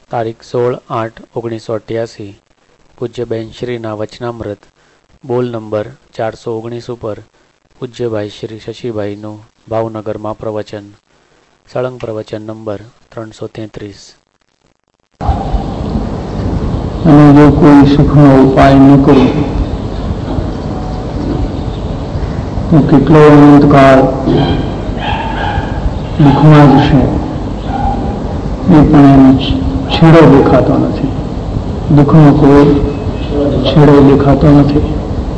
તારીખ 16/8/1988 પૂજ્યબેન શ્રીના વચનામૃત બોલ નંબર 419 ઉપર પૂજ્યભાઈ શ્રી શશીભાઈનું ભાવનગરમાં પ્રવચન. સળંગ પ્રવચન નંબર 333. અને જો કોઈ સુખનો ઉપાય ન કરે તો કેટલો અનંતકાળ દુઃખમાં જશે એ પણ એનો છેડો દેખાતો નથી. દુઃખનો કોઈ છેડો દેખાતો નથી.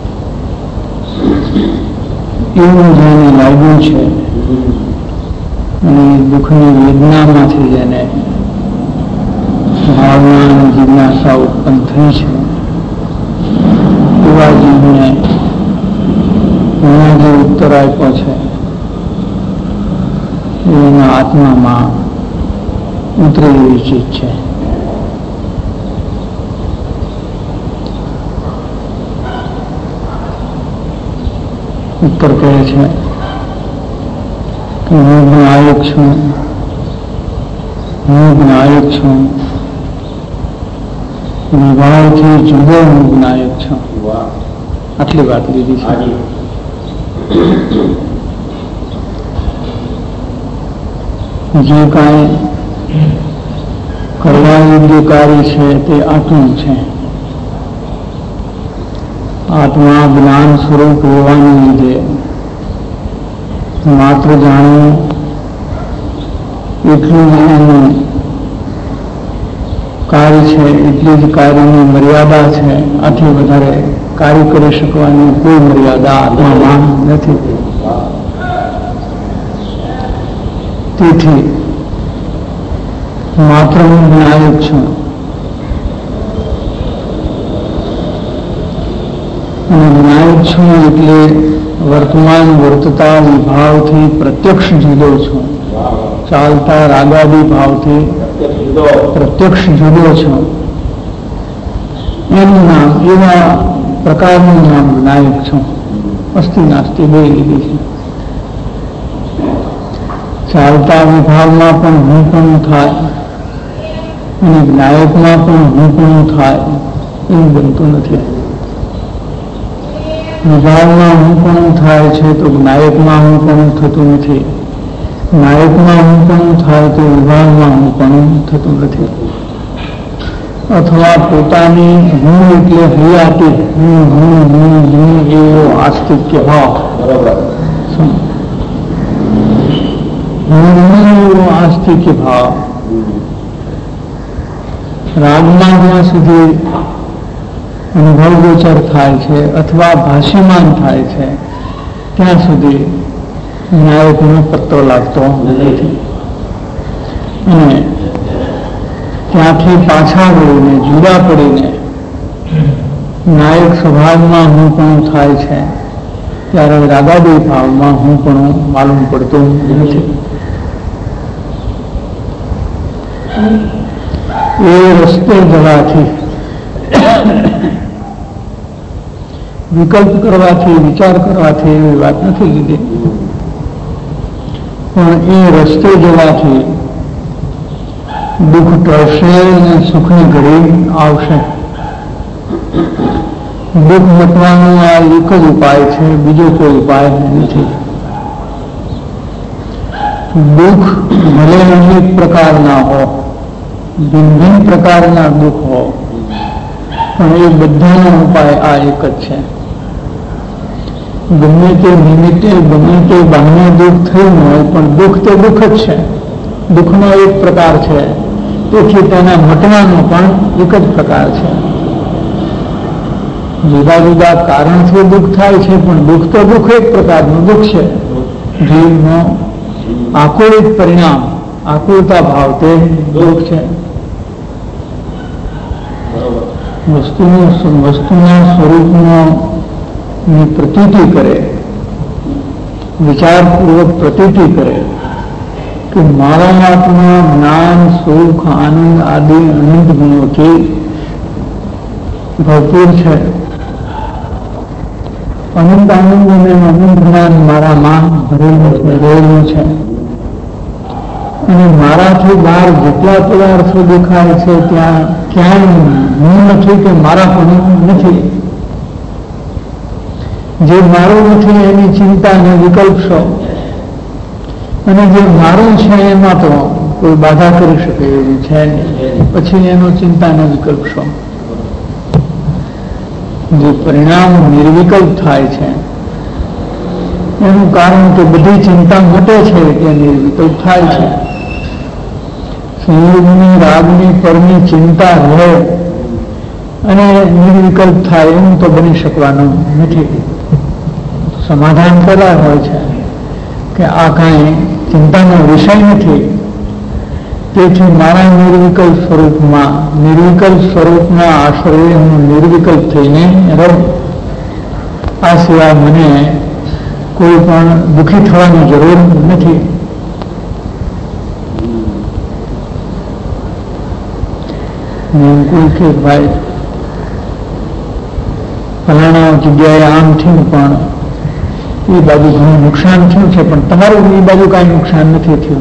એવું જેને લાગ્યું છે અને દુઃખની વેદનામાંથી જેને ભાવના અને જિજ્ઞાસા ઉત્પન્ન થઈ છે એવા જીવને એના જે ઉત્તર આપ્યો છે એના આત્મામાં ઉતરે એવી ચીજ છે. ઉત્તર કહે છે કે હું જ્ઞાયક છું, હું જ્ઞાયક છું, વિભાવથી જુદો હું જ્ઞાયક છું. આટલી વાત લીધી છે. જે કાંઈ કરવા યોગ્ય કાર્ય છે તે આટલું છે. આત્મા જ્ઞાન સ્વરૂપ હોવાને લીધે માત્ર જાણવું એટલું જ એનું કાર્ય છે, એટલી જ કાર્યની મર્યાદા છે. આથી વધારે કાર્ય કરી શકવાની કોઈ મર્યાદા આત્મામાં નથી. તેથી માત્ર હું જ્ઞાયક છું અને જ્ઞાયક છું એટલે વર્તમાન વર્તતા વિભાવથી પ્રત્યક્ષ જુદો છું. ચાલતા રાગાદી ભાવથી પ્રત્યક્ષ જુદો છું. એનું નામ, એવા પ્રકારનું નામ જ્ઞાયક છું. અસ્તિ નાસ્તિ બે લીધી છે. ચાલતા વિભાવમાં પણ હું પણ થાય અને જ્ઞાયકમાં પણ હું પણ થાય એવું બનતું નથી. વિભાવમાં હું પણ થાય છે તો જ્ઞાયકમાં હું પણ થતું નથી. નાયકમાં હું પણ થાય તો વિભાવમાં હું પણ થતું નથી. અથવા પોતાની હું એટલે હૈયાતી હું એવો આસ્તિક્ય ભાવ, એવો આસ્તિક્ય ભાવ રાગમાં જ્યાં સુધી અનુભવ ગોચર થાય છે અથવા ભાષ્યમાન થાય છે ત્યાં સુધી ન્યાયકનો પત્તો લાગતો નથી. અને ત્યાંથી પાછા વળીને જુદા પડીને નાયક સ્વભાવમાં હું પણ થાય છે ત્યારે રાગાદી ભાવમાં હું પણ માલુમ પડતું નથી. એ રસ્તે જવાથી, વિકલ્પ કરવાથી, વિચાર કરવાથી એવી વાત નથી લીધી, પણ એ રસ્તે જવાથી દુઃખ ટળશે અને સુખની ઘડી આવશે. દુઃખ મટવાનો આ એક જ ઉપાય છે, બીજો કોઈ ઉપાય નથી. દુઃખ ભલે અનેક પ્રકારના હો, ભિન્ન ભિન્ન પ્રકારના દુઃખ હો, પણ એ બધાનો ઉપાય આ એક જ છે. ગમે તે નિમિત્તે ગમે તે બાહ્ય દુઃખ થયું હોય પણ દુઃખ તો દુઃખ જ છે. દુઃખનો એક પ્રકાર છે, તેથી તેના મટવાનો પણ એક જ પ્રકાર છે. જુદા જુદા કારણથી દુઃખ થાય છે પણ દુઃખ તો દુઃખ એક પ્રકારનું દુઃખ છે. જીવનો આકુલિત પરિણામ, આકુલતા ભાવ તે દુઃખ છે. વસ્તુના સ્વરૂપનો પ્રતીતિ કરે, વિચારપૂર્વક પ્રતીતિ કરે કે મારા આત્મા જ્ઞાન, સુખ, આનંદ આદિ અનંત ગુણોથી ભરપૂર છે. અનંત આનંદ અને અનંત જ્ઞાન મારામાં રહેલું છે. અને મારાથી બહાર જેટલા પદાર્થો દેખાય છે ત્યાં ક્યાંય હું નથી કે મારા પણ નથી. જે મારું નથી એની ચિંતા અને વિકલ્પ છો, અને જે મારું છે એમાં તો કોઈ બાધા કરી શકે એવું છે નહીં. પછી એનો ચિંતા અને વિકલ્પ છો. જે પરિણામ નિર્વિકલ્પ થાય છે એનું કારણ કે બધી ચિંતા ઘટે છે કે નિર્વિકલ્પ થાય છે. સંયોગની રાગની પરની ચિંતા રહે અને નિર્વિકલ્પ થાય એવું તો બની શકવાનું નથી. સમાધાન પેલા હોય છે કે આ કાંઈ ચિંતાનો વિષય નથી, તેથી મારા નિર્વિકલ્પ સ્વરૂપના આશ્રય હું નિર્વિકલ્પ થઈને રહું. આ સિવાય મને કોઈ પણ દુઃખી થવાની જરૂર નથી. કોઈ કે ભાઈ ફલાણા જગ્યાએ આમ થયું પણ એ બાજુ ઘણું નુકસાન થયું છે, પણ તમારું એ બાજુ કાંઈ નુકસાન નથી થયું.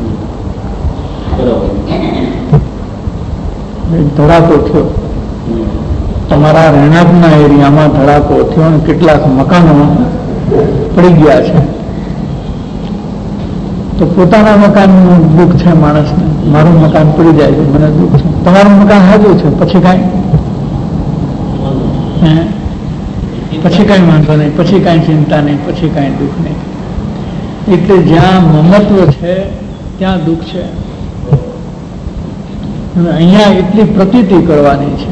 ધડાકો થયો તમારા રહેણાંકના એરિયામાં, ધડાકો થયો અને કેટલાક મકાનો પડી ગયા છે, તો પોતાના મકાનનું દુઃખ છે માણસને. મારું મકાન પડી જાય છે, મને દુઃખ છે. તમારું મકાન હાજર છે, પછી કાંઈ વાંધો નહીં, પછી કાંઈ ચિંતા નહીં, પછી કાંઈ દુઃખ નહીં. એટલે જ્યાં મમત્વ છે ત્યાં દુઃખ છે. અહીંયા એટલી પ્રતીતિ કરવાની છે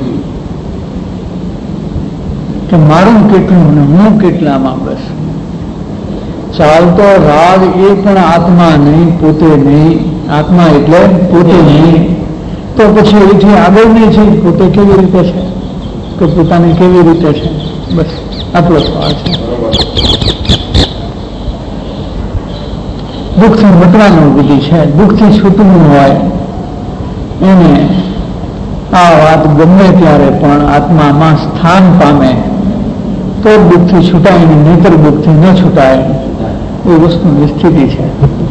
કે મારું કેટલું ને હું કેટલામાં. બસ ચાલતો રાગ એ પણ આત્મા નહીં, પોતે નહીં. આત્મા એટલે પોતે નહીં, તો પછી એથી આગળ નહીં છે પોતે કેવી રીતે છે કે પોતાને કેવી રીતે છે. બસ આટલો સવાલ છે. દુઃખથી મટવાનો વિધિ છે. દુઃખથી છૂટવું હોય એને આ વાત ગમે ત્યારે પણ આત્મામાં સ્થાન પામે તો દુઃખથી છૂટાય ને, નહીતર દુઃખથી ન છૂટાય. એ વસ્તુની સ્થિતિ છે.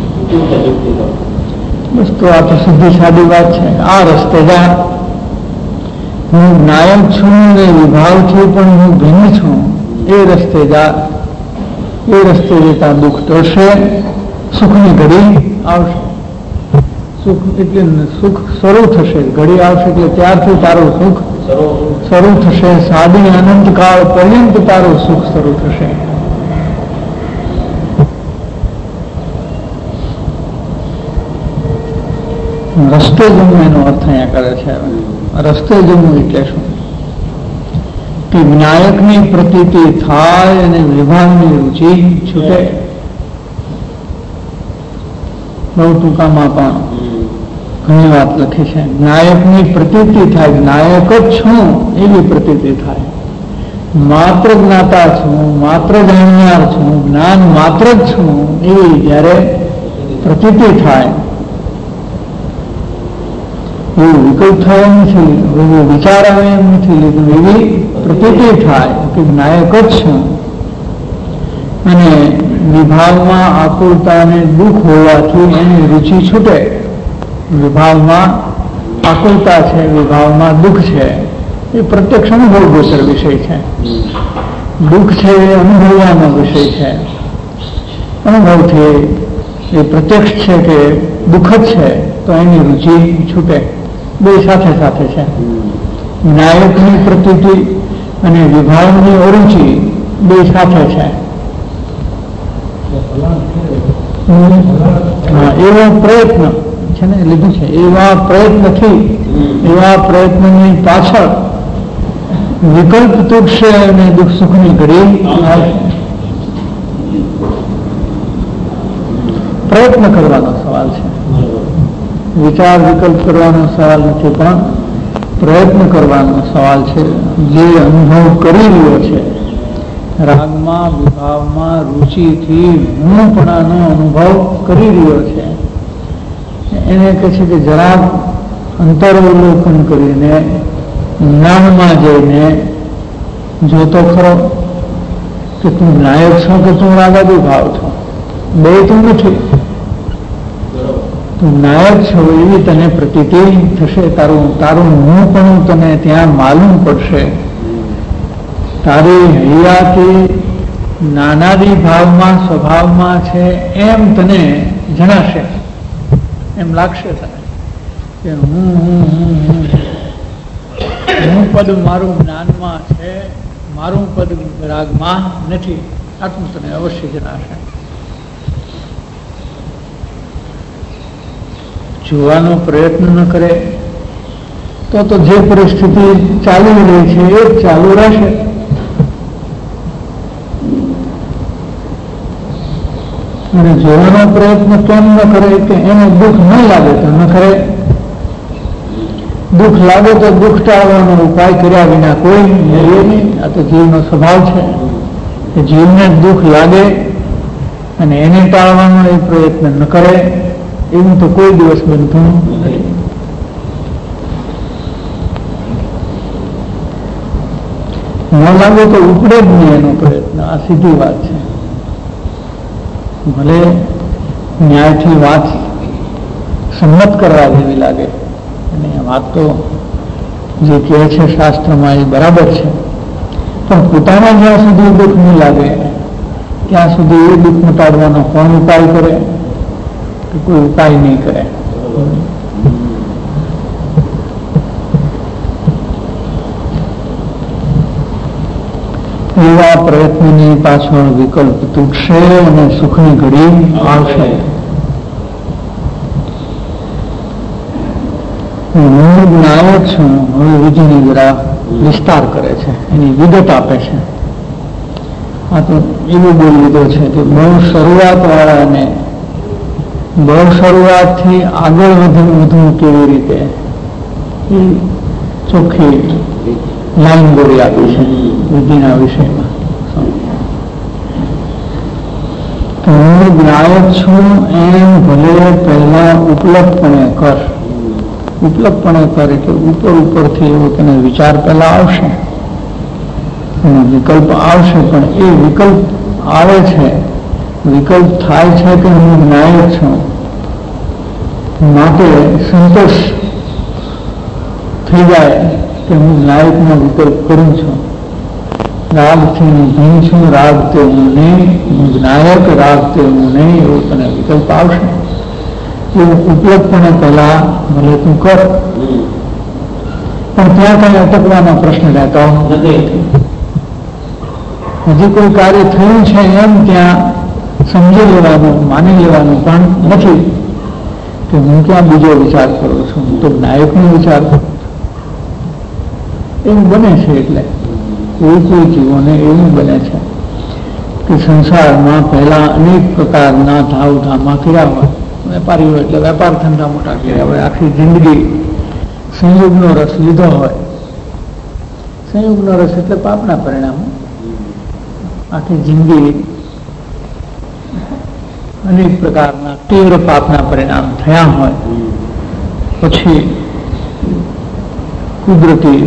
બસ તો આ તો સીધી સાદી વાત છે. આ રસ્તે જા. હું નાયક છું ને વિભાવથી પણ હું ભિન્ન છું. એ રસ્તે જા. એ રસ્તે જતા દુઃખ ટળશે, સુખની ઘડી આવશે. સુખ એટલે સુખ શરૂ થશે, ઘડી આવશે એટલે ત્યારથી તારું સુખ શરૂ થશે. સાદી અનંતકાળ પર્યંત તારું સુખ શરૂ થશે. રસ્તે જમવું એનો અર્થ અહીંયા કરે છે. રસ્તે જમવું એટલે શું કે વિનાયકની પ્રતીતિ થાય અને વિભાગની રુચિ છૂટે. બહુ ટૂંકામાં પણ ઘણી વાત લખી છે. નાયકની પ્રતીતિ થાય, નાયક જ છું એવી પ્રતીતિ થાય. માત્ર જ્ઞાતા છું, માત્ર જાણનાર છું, જ્ઞાન માત્ર જ છું એવી જયારે પ્રતીતિ થાય, એવું વિકલ્પ થયો નથી, એવો વિચાર આવે એમ નથી લીધું, એવી પ્રતીતિ થાય કે નાયક જ છું. અને વિભાવમાં આકુલતા અને દુઃખ હોવાથી એની રુચિ છૂટે. વિભાવમાં આકુલતા છે, વિભાવમાં દુઃખ છે, એ પ્રત્યક્ષ અનુભવ ગોચર વિષય છે. દુઃખ છે એ અનુભવવાનો વિષય છે. અનુભવથી એ પ્રત્યક્ષ છે કે દુઃખ જ છે તો એની રુચિ છૂટે. બે સાથે સાથે છે. નાયકની પ્રતીતિ અને વિભાવની અરુચિ બે સાથે છે. એવો પ્રયત્ન છે ને લીધું છે. એવા પ્રયત્નની પાછળ વિકલ્પ તૂટશે અને દુઃખ સુખની ઘડી આવશે. પ્રયત્ન કરવાનો સવાલ છે. વિચાર વિકલ્પ કરવાનો સવાલ નથી, પણ પ્રયત્ન કરવાનો સવાલ છે. જે અનુભવ કરી રહ્યો છે રાગમાં, વિભાવમાં, રુચિથી હુંપણાનો અનુભવ કરી રહ્યો છે, એને કહે છે કે જરા અંતરાવલોકન કરીને જ્ઞાનમાં જઈને જોતો ખરો કે તું નાયક છો કે તું રાગાદી ભાવ છો. બે તું નથી. તું નાયક છો એવી તને પ્રતીતિ થશે, તારું હું પણ તને ત્યાં માલુમ પડશે. તારી હૈયાથી નાનાદી ભાવમાં સ્વભાવમાં છે એમ તને જણાશે, એમ લાગશે તને કે હું પદ મારું જ્ઞાનમાં છે, મારું પદ રાગમાં નથી, આટલું તને અવશ્ય જણાશે. જોવાનો પ્રયત્ન ન કરે તો જે પરિસ્થિતિ ચાલી રહી છે એ જ ચાલુ રહેશે. અને જોવાનો પ્રયત્ન કેમ ન કરે કે એને દુઃખ ન લાગે તો ન કરે. દુઃખ લાગે તો દુઃખ ટાળવાનો ઉપાય કર્યા વિના કોઈ મેળવે નહીં. આ તો જીવનો સ્વભાવ છે કે જીવને દુઃખ લાગે અને એને ટાળવાનો એ પ્રયત્ન ન કરે, એવું તો કોઈ દિવસ બનતું નથી. ન લાગે તો ઉપડે જ નહીં એનો પ્રયત્ન, આ સીધી વાત છે. ભલે ન્યાયથી વાત સંમત કરવા જેવી લાગે, અને આ વાત તો જે કહે છે શાસ્ત્રમાં એ બરાબર છે, પણ પોતાના જ્યાં સુધી દુઃખ નહીં લાગે ત્યાં સુધી એ દુઃખ મટાડવાનો કોણ ઉપાય કરે? કોઈ ઉપાય નહીં કરે. એવા પ્રયત્નની પાછળ વિકલ્પ તૂટશે અને સુખની ઘડી આવશે. હું નાયક છું. હવે વિધિની જરા વિસ્તાર કરે છે, એની વિગત આપે છે. આ તો એવું બોલી લીધો છે કે બહુ શરૂઆત વાળાને બહુ શરૂઆતથી આગળ વધવું કેવી રીતે એ ચોખ્ખી લાઈન દોરી આપી છે વિધિના વિષયમાં. હું નાયક છું એમ ભલે પહેલા ઉપલબ્ધપણે કર. ઉપલબ્ધપણે કર એટલે ઉપરથી એવો તને વિચાર પહેલા આવશે અને વિકલ્પ આવશે, પણ એ વિકલ્પ આવે છે, વિકલ્પ થાય છે કે હું નાયક છું માટે સંતોષ થઈ જાય કે હું નાયકનો વિકલ્પ કરું છું. રાગથી હું ભીન છું, રાગ તે હું નહીં, હું નાયક, રાગ તે હું નહીં, એવો તને વિકલ્પ આવશે. એવું ઉપલબ્ધપણે પહેલા ભલે તું કર, પણ ત્યાં કઈ અટકવાનો પ્રશ્ન રહેતો નથી. હજી કોઈ કાર્ય થયું છે એમ ત્યાં સમજી લેવાનું, માની લેવાનું પણ નથી કે હું ક્યાં બીજો વિચાર કરું છું, હું તો નાયકનો વિચાર કરું છું. એવું બને છે. એટલે કોઈ જીવોને એવું બને છે કે સંસારમાં પહેલા અનેક પ્રકારના ધામા કર્યા હોય, વેપારીઓ એટલે વેપાર ધંધા મોટા કર્યા હોય, આખી જિંદગી સંયોગનો રસ લીધો હોય. સંયોગનો રસ એટલે પાપના પરિણામો. આખી જિંદગી અનેક પ્રકારના તીવ્ર પાપના પરિણામ થયા હોય, પછી કુદરતી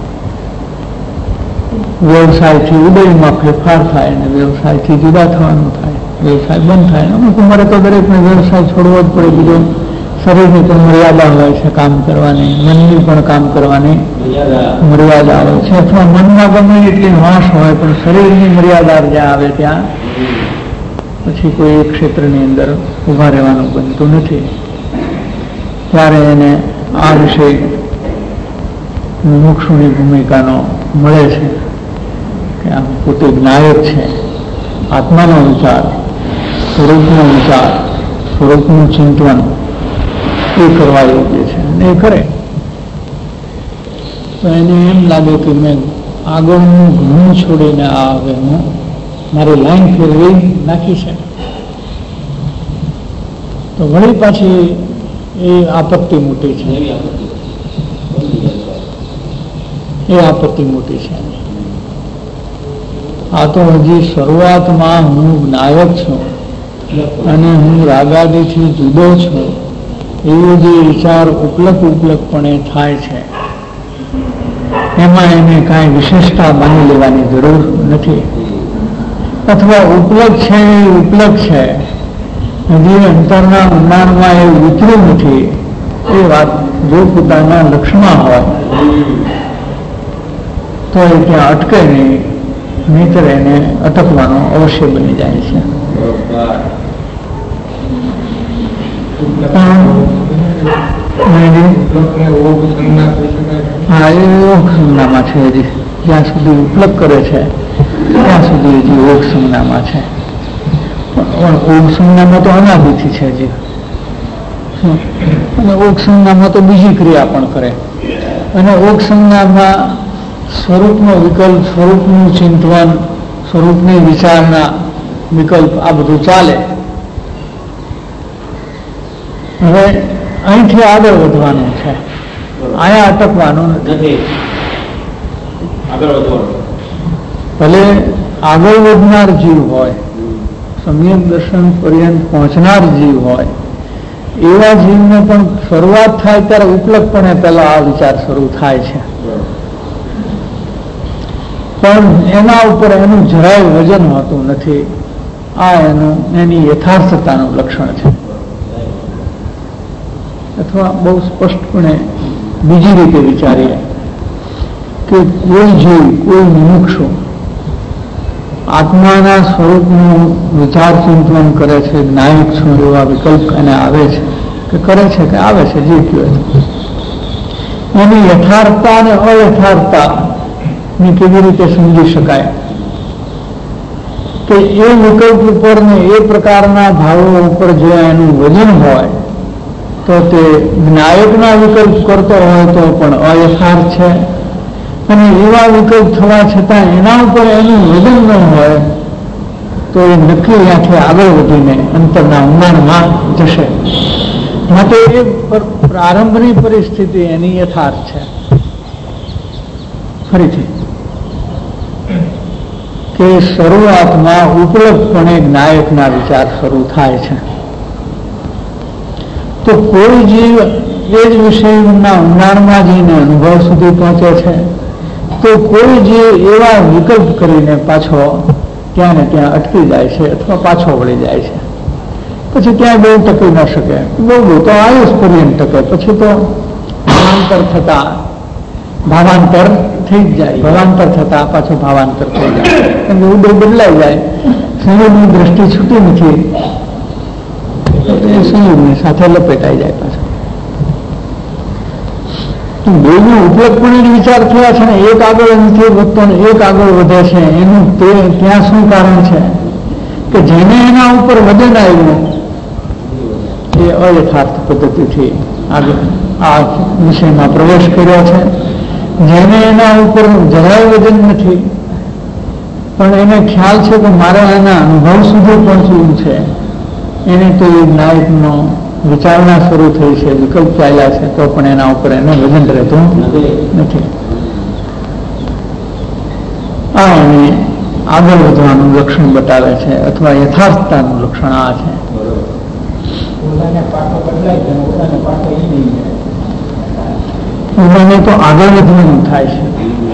વ્યવસાયથી ઉદયમાં ફેરફાર થાય અને વ્યવસાયથી જુદા થવાનું થાય, વ્યવસાય બંધ થાય. અમુક ઉંમરે તો દરેકને વ્યવસાય છોડવો જ પડે. બીજો શરીરની પણ મર્યાદા હોય છે કામ કરવાની, મનની પણ કામ કરવાની મર્યાદા હોય છે, અથવા મનમાં ગમે એટલી વાસ હોય પણ શરીરની મર્યાદા જ્યાં આવે ત્યાં પછી કોઈ એક ક્ષેત્રની અંદર ઊભા રહેવાનું બનતું નથી. ત્યારે એને આ વિષય મુક્ષુની ભૂમિકાનો મળે છે કે આ પોતે નાયક છે. આત્માનો વિચાર, સ્વરૂપનો વિચાર, સ્વરૂપનું ચિંતન એ કરવા યોગ્ય છે અને એ કરે તો એને એમ લાગે કે મેં આગળનું ઘણું છોડીને આ હવે હું મારી લાઈન ફેરવી નાખી છે. તો વળી પાછી એ આપત્તિ મોટી છે, એ આપત્તિ મોટી છે. આ તો હજી શરૂઆતમાં હું નાયક છું અને હું રાગાદીથી જુદો છું એવો જે વિચાર ઉપલબ્ધપણે થાય છે એમાં એને કાંઈ વિશેષતા માની લેવાની જરૂર નથી. અથવા ઉપલબ્ધ છે એ ઉપલબ્ધ છે હજી અંતરના ઊંડાણમાં એ ઉતર્યું નથી, એ વાત જો પોતાના લક્ષ્યમાં હોય તો એ ત્યાં અટકે નહીં, નહીતર એને અટકવાનો અવશ્ય બની જાય છે. હા, એ યોગ સંજ્ઞામાં છે. હજી જ્યાં સુધી ઉપલબ્ધ કરે છે ત્યાં સુધી હજી યોગ સંજ્ઞામાં છે. પણ યોગ સંજ્ઞામાં તો અનાદિથી છે હજી, અને યોગ સંજ્ઞામાં તો બીજી ક્રિયા પણ કરે. અને યોગ સંજ્ઞામાં સ્વરૂપનો વિકલ્પ, સ્વરૂપનું ચિંતન, સ્વરૂપની વિચારના વિકલ્પ આ બધું ચાલે. હવે અહીંથી આગળ વધવાનું છે, અહીંયા અટકવાનું નથી. ભલે આગળ વધનાર જીવ હોય, સમ્યક દર્શન પર્યંત પહોંચનાર જીવ હોય, એવા જીવને પણ શરૂઆત થાય ત્યારે ઉપલબ્ધપણે પહેલા આ વિચાર શરૂ થાય છે. પણ એના ઉપર એનું જરાય વજન હોતું નથી. આ એની યથાર્થતાનું લક્ષણ છે. અથવા બહુ સ્પષ્ટપણે બીજી રીતે વિચારીએ કે કોઈ જીવ, કોઈ મુમુક્ષુ આત્માના સ્વરૂપનું વિચાર ચિંતન કરે છે, જ્ઞાયક છું એવા વિકલ્પ એને આવે છે કે કરે છે કે આવે છે, જે કહેવાય એની યથાર્થતા અને અયથાર્થતા ને કેવી રીતે સમજી શકાય કે એ વિકલ્પ ઉપર ને એ પ્રકારના ભાવો ઉપર જે એનું વજન હોય તો તે જ્ઞાયકના વિકલ્પ કરતો હોય તો પણ અયથાર્થ છે, અને એવા વિકલ્પ થવા છતાં એના ઉપર એનું વજન ન હોય તો એ નક્કી ત્યાંથી આગળ વધીને અંતરના ઊંડાણમાં જશે. માટે એ પ્રારંભની પરિસ્થિતિ એની યથાર્થ છે. ફરીથી કે શરૂઆતમાં ઉપલબ્ધપણે જ્ઞાયકના વિચાર શરૂ થાય છે. તો કોઈ જીવ એ જ વિષયના ઊંડાણમાં જઈને અનુભવ સુધી પહોંચે છે, તો કોઈ જીવ એવા વિકલ્પ કરીને પાછો ત્યાં ને ત્યાં અટકી જાય છે અથવા પાછો વળી જાય છે. પછી ત્યાં બહુ ટકી ન શકે, બહુ તો આયુષ પર્યંત ટકે, પછી તો ભાવાંતર થઈ જ જાય. ભાવાંતર થતા પાછું ભાવાંતર થઈ જાય, કેમ કે ઉદય બદલાઈ જાય, સંયોગની દ્રષ્ટિ છૂટી નથી, એ સંયોગની સાથે લપેટાઈ જાય પાછું. બેનો ઉપલબ્ધપણે વિચાર થયા છે ને, એક આગળ નથી વધતો ને એક આગળ વધે છે. એનું ત્યાં શું કારણ છે કે જેને એના ઉપર વજન આવ્યું એ અયથાર્થ પદ્ધતિથી આગળ આ વિષયમાં પ્રવેશ કર્યો છે. જેને એના ઉપર જરાય વજન નથી પણ એને ખ્યાલ છે કે મારે આના અનુભવ સુધી પહોંચવું છે, એને તો એ જ્ઞાયકનો વિચારણા શરૂ થઈ છે, વિકલ્પ ચાલ્યા છે, તો પણ એના ઉપર એને વજન રહેતું નથી. આ એને આગળ વધવાનું લક્ષણ બતાવે છે, અથવા યથાર્થતાનું લક્ષણ આ છે. ઉદાને તો આગળ વધવાનું થાય છે.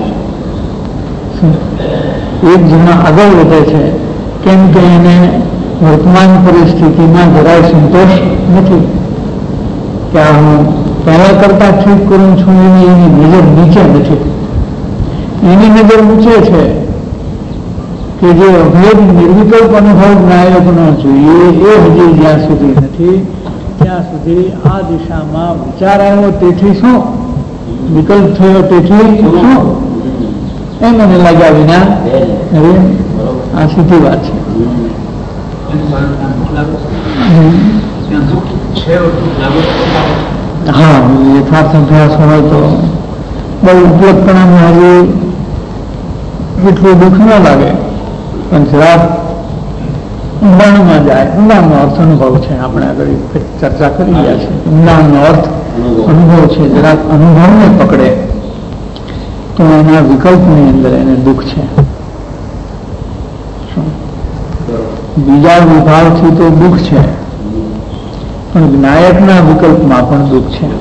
એક જણા આગળ વધે છે કેમ કે એને વર્તમાન પરિસ્થિતિમાં જરાય સંતોષ નથી કે હું પહેલા કરતા ઠીક કરું છું, એની નજર નીચે નથી. એની નજર ઊંચે છે કે જે અભેદ નિર્વિકલ્પ અનુભવ જ્ઞાયકનો જોઈએ એ હજી જ્યાં સુધી નથી ત્યાં સુધી આ દિશામાં વિચાર આવ્યો તેથી શું, વિકલ્પ થયો તેથી શું, એ મને લાગ્યા વિના હવે આ સીધી વાત છે. હા, યથાર્થ અભ્યાસ હોય તો બહુ ઉપલબ્ધપણામાં હજી એટલું દુઃખ ન લાગે, પણ જરાક ઊંડાણમાં જાય. ઊંડાણનો અર્થ અનુભવ છે, આપણે આગળ ચર્ચા કરી રહ્યા છે. ઊંડાણનો અર્થ અનુભવ છે. જરાક અનુભવને પકડે તો એના વિકલ્પની અંદર એને દુઃખ છે. બીજા વિભાવથી તો દુઃખ છે, પણ જ્ઞાયકના વિકલ્પમાં પણ દુઃખ છે.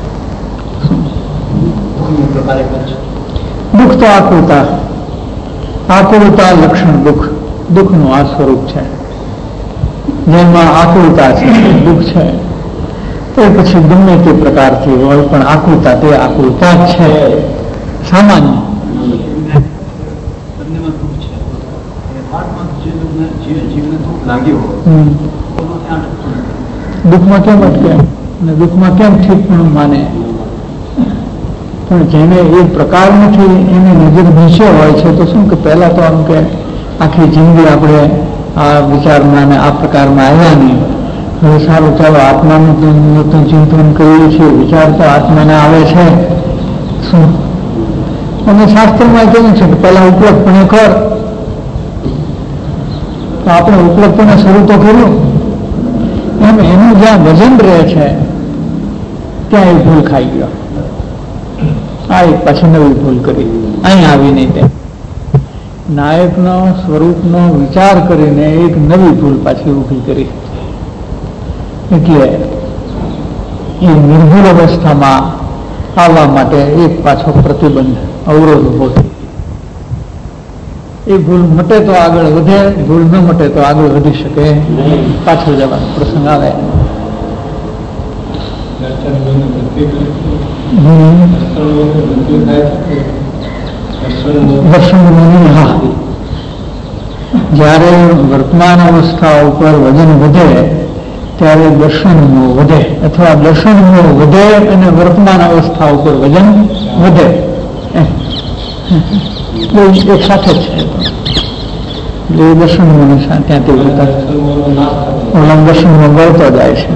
દુઃખ તો આકુળતા લક્ષણ દુઃખનું આ સ્વરૂપ છે. જેમાં આકુલતા છે, દુઃખ છે, તો પછી ગમે તે પ્રકારથી હોય પણ આકુલતા તે આકુલતા જ છે, સામાન્ય. દુઃખમાં કેમ અટકે અને દુઃખમાં કેમ ઠીકપણું માને? પણ જેને એ પ્રકાર નથી એની નજર નીચે હોય છે તો શું કે પહેલા તો આમ કે આખી જિંદગી આપણે આ વિચારમાં અને આ પ્રકારમાં આવ્યા નહીં, હવે સારું ચાલો આત્માનું ચિંતન કરીએ છીએ, વિચાર તો આત્માને આવે છે શું? અને શાસ્ત્રમાં કેવું છે કે પહેલા ઉપલબ્ધપણે કર, તો આપણે ઉપલબ્ધપણે શરૂ તો કર્યું, એમ એનું જ્યાં વજન રહે છે ત્યાં એ ભૂલ ખાઈ ગયો, આ એક પાછી નવી ભૂલ કરી, અહીં આવી નહીં તે નાયકનો સ્વરૂપનો વિચાર કરીને એક નવી ભૂલ પાછી ઊભી કરી. એટલે એ નિર્ભૂલ અવસ્થામાં આવવા માટે એક પાછો પ્રતિબંધ અવરોધ ઉભો થયો. એ ભૂલ મટે તો આગળ વધે, ભૂલ ન મટે તો આગળ વધી શકે, પાછળ જવાનો પ્રસંગ આવે. હા, જ્યારે વર્તમાન અવસ્થા ઉપર વજન વધે ત્યારે દર્શન મોહ વધે, અથવા દર્શન મોહ વધે અને વર્તમાન અવસ્થા ઉપર વજન વધે, એક સાથે જ છે. એટલે એ દર્શન મોહ ત્યાંથી ઓલા દર્શનમાં વળતો જાય છે.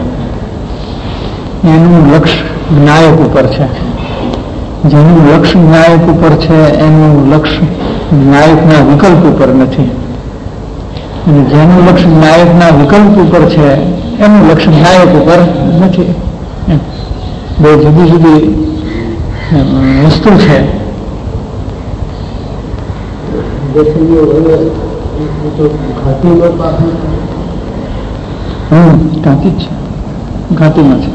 એનું લક્ષ્ય નાયક ઉપર છે, જેનું લક્ષ્ય નાયક ઉપર છે એનું લક્ષ્ય નાયકના વિકલ્પ ઉપર નથી, અને જેનું લક્ષ્ય નાયકના વિકલ્પ ઉપર છે એનું લક્ષ્ય નાયક ઉપર નથી. બે જુદી જુદી વસ્તુ છે. ઘાતી જ છે, ઘાતીમાં છે.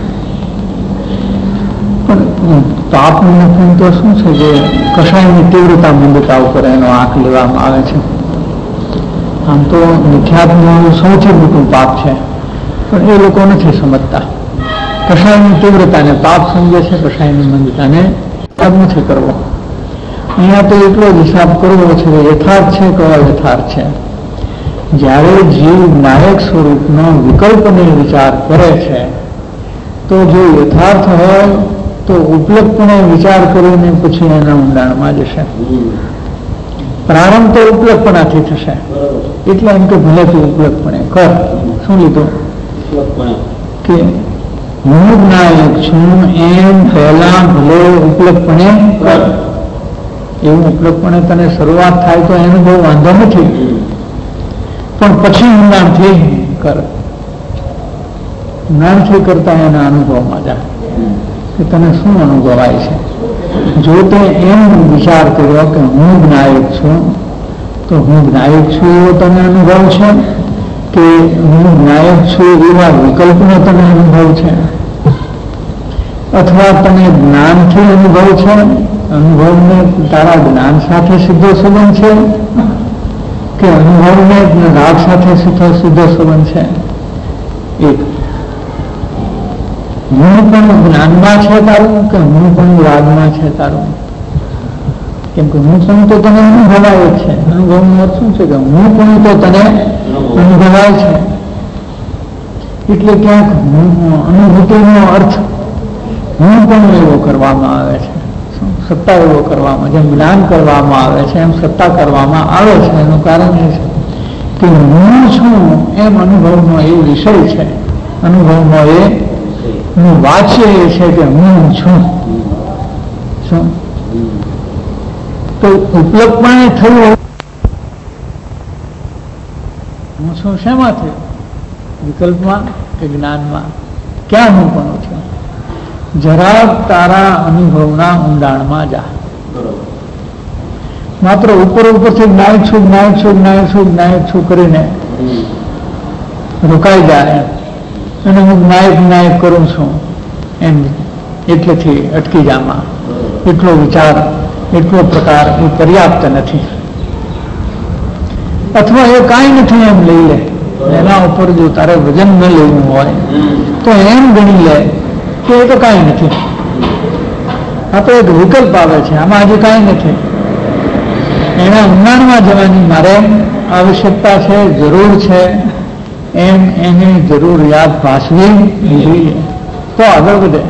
પણ તાપનું તો શું છે કે કશાયની તીવ્રતા મંદતા ઉપર એનો આંખ લેવામાં આવે છે. આમ તો મિથ્યાત્મનું સૌથી મોટું પાપ છે, પણ એ લોકો નથી સમજતા. કશાયની તીવ્રતાને પાપ સમજે છે, કશાયની મંદતાને પાપ નથી કરવો. અહીંયા તો એટલો જ હિસાબ કરવો છે કે યથાર્થ છે કે અયથાર્થ છે. જ્યારે જીવ નાયક સ્વરૂપનો વિકલ્પને વિચાર કરે છે તો જો યથાર્થ હોય તો ઉપલબ્ધપણે વિચાર કરીને પછી એના ઊંડાણમાં જશે. પ્રારંભ તો ઉપલબ્ધપણાથી થશે, એટલે એમ કે ભલે તું ઉપલબ્ધપણે કર. શું લીધું કે હું નાયક છું એમ પહેલા ભલે ઉપલબ્ધપણે કર. એવું ઉપલબ્ધપણે તને શરૂઆત થાય તો એનો બહુ વાંધો નથી, પણ પછી ઊંડાણથી કર. ઊંડાણથી કરતા એના અનુભવમાં જા કે તને શું અનુભવાય છે. જો તે એમ વિચાર કર્યો કે હું જ્ઞાયક છું, તો હું જ્ઞાયક છું એવો તને અનુભવ છે કે હું જ્ઞાયક છું એવા વિકલ્પનો તને અનુભવ છે, અથવા તને જ્ઞાનથી અનુભવ છે, અનુભવને તારા જ્ઞાન સાથે સીધો સંબંધ છે, કે અનુભવને રાગ સાથે સીધો સંબંધ છે. એક હું પણ જ્ઞાનમાં છે તારું કે હું પણ રાગમાં છે તારું? કેમ કે હું પણ તો તને અનુભવાય જ છે. અનુભવનો અર્થ શું છે કે હું પણ તો તને અનુભવાય છે. એટલે ક્યાંક અનુભૂતિનો અર્થ હું પણ એવો કરવામાં આવે છે, સત્તા એવો કરવામાં, જેમ જ્ઞાન કરવામાં આવે છે એમ સત્તા કરવામાં આવે છે. એનું કારણ એ છે કે હું છું એમ અનુભવનો એ વિષય છે, અનુભવનો એ નું વાચ્ય એ છે કે હું છું. શું તો ઉપલબ્ધપણે થયું હું છું શેમાં થયું? વિકલ્પમાં કે જ્ઞાનમાં? ક્યાં હું પણ છું? જરા તારા અનુભવના ઊંડાણમાં જા. માત્ર ઉપર ઉપરથી જ્ઞાયક છું જ્ઞાયક છું જ્ઞાયક છું જ્ઞાયક છું કરીને રોકાઈ જાય અને હું જ્ઞાયક કરું છું એમ એટલેથી અટકી જામાં. એટલો વિચાર, એટલો પ્રકાર એ પર્યાપ્ત નથી. અથવા એ કાંઈ નથી એમ લઈ લે એના ઉપર જો તારે વજન ન લેવું હોય તો એમ ગણી લે કે એ તો કાંઈ નથી, આ તો એક વિકલ્પ આવે છે, આમાં હજી કાંઈ નથી. એના ઊંડાણમાં જવાની મારે આવશ્યકતા છે, જરૂર છે, એમ એને જરૂરિયાત ભાસવી જોઈએ તો આગળ વધે.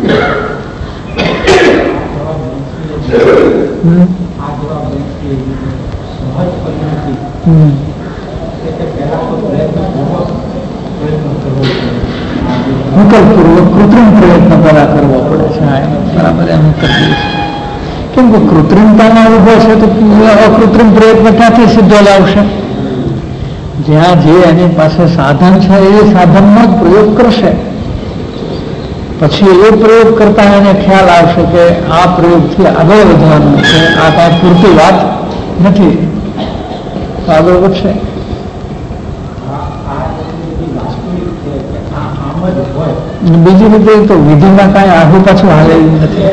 વિકલ્પપૂર્વક કૃત્રિમ પ્રયત્ન પેલા કરવો પડે છે. બરાબર એમ કરીએ કેમ કે કૃત્રિમતામાં ઉભો છે તો અકૃત્રિમ પ્રયત્ન ક્યાંથી સિદ્ધો લાવશે? જ્યાં જે એની પાસે સાધન છે એ સાધનનો જ પ્રયોગ કરશે. પછી એ પ્રયોગ કરતા એને ખ્યાલ આવશે કે આ પ્રયોગથી આગળ વધવાનું છે, આ કાંઈ પૂરતી વાત નથી, તો આગળ વધશે. બીજી રીતે તો વિધિમાં કાંઈ આગળ પાછું હાલે નથી.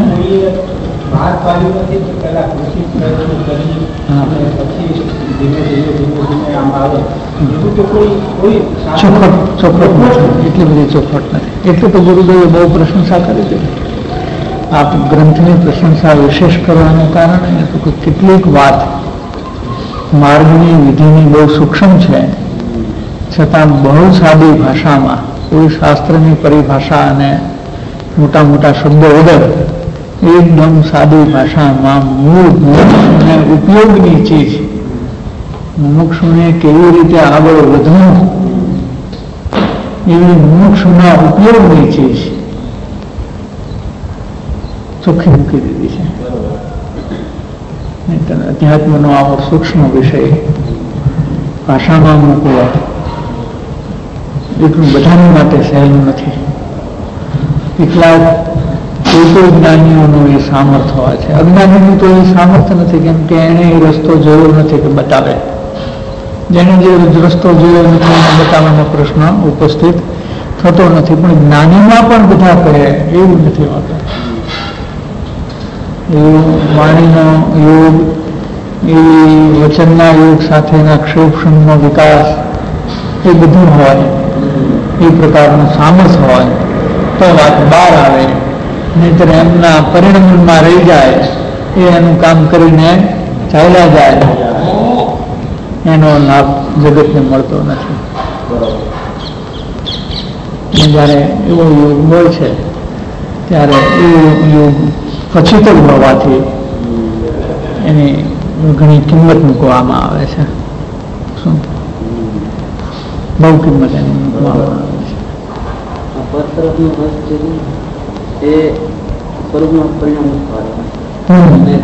ચોખવટ નથી, એટલી બધી ચોખવટ નથી. એટલે તો ગુરુદેવે બહુ પ્રશંસા કરી હતી. આપ ગ્રંથની પ્રશંસા વિશેષ કરવાનું કારણ એ તો કેટલીક વાત માર્ગની વિધિની બહુ સૂક્ષ્મ છે, છતાં બહુ સાદી ભાષામાં કોઈ શાસ્ત્રની પરિભાષા અને મોટા મોટા શબ્દો વગર એકદમ સાદી ભાષામાં મૂળ મુમુક્ષુને ઉપયોગની ચીજ, મુમુક્ષુને કેવી રીતે આગળ વધવું એવી મુમુક્ષુના ઉપયોગની ચીજ ચોખ્ખી મૂકી દીધી છે. અધ્યાત્મનો આવો સૂક્ષ્મ વિષય ભાષામાં મૂકવો એટલું બધાની માટે સહેલું નથી. કેટલાક કોઈ જ્ઞાનીઓનું એ સામર્થ્ય હોય છે, અજ્ઞાનીનું તો એ સામર્થ્ય નથી, કેમ કે એને એ રસ્તો જોયો નથી કે બતાવે. જેને જે રસ્તો જોયો નથી એને બતાવવાનો પ્રશ્ન ઉપસ્થિત થતો નથી. પણ જ્ઞાનીમાં પણ બધા કહે એવું નથી હોતું. એવું વાણીનો યોગ, એવી વચનના યોગ સાથેના ક્ષેપક્ષણનો વિકાસ એ બધું હોય, એ પ્રકારનું સામર્થ્ય હોય તો વાત બહાર આવે. નહીંતર એમના પરિણમમાં રહી જાય, એ એનું કામ કરીને ચાલ્યા જાય, એનો લાભ જગતને મળતો નથી. જ્યારે એવો યોગ હોય છે ત્યારે એવો યોગ ખચિત જ હોવાથી એની ઘણી કિંમત મૂકવામાં આવે છે. શું બહુ કિંમત એની મૂકવામાં આવે છે. એ સ્વરૂપમાં પરિણામ સાચી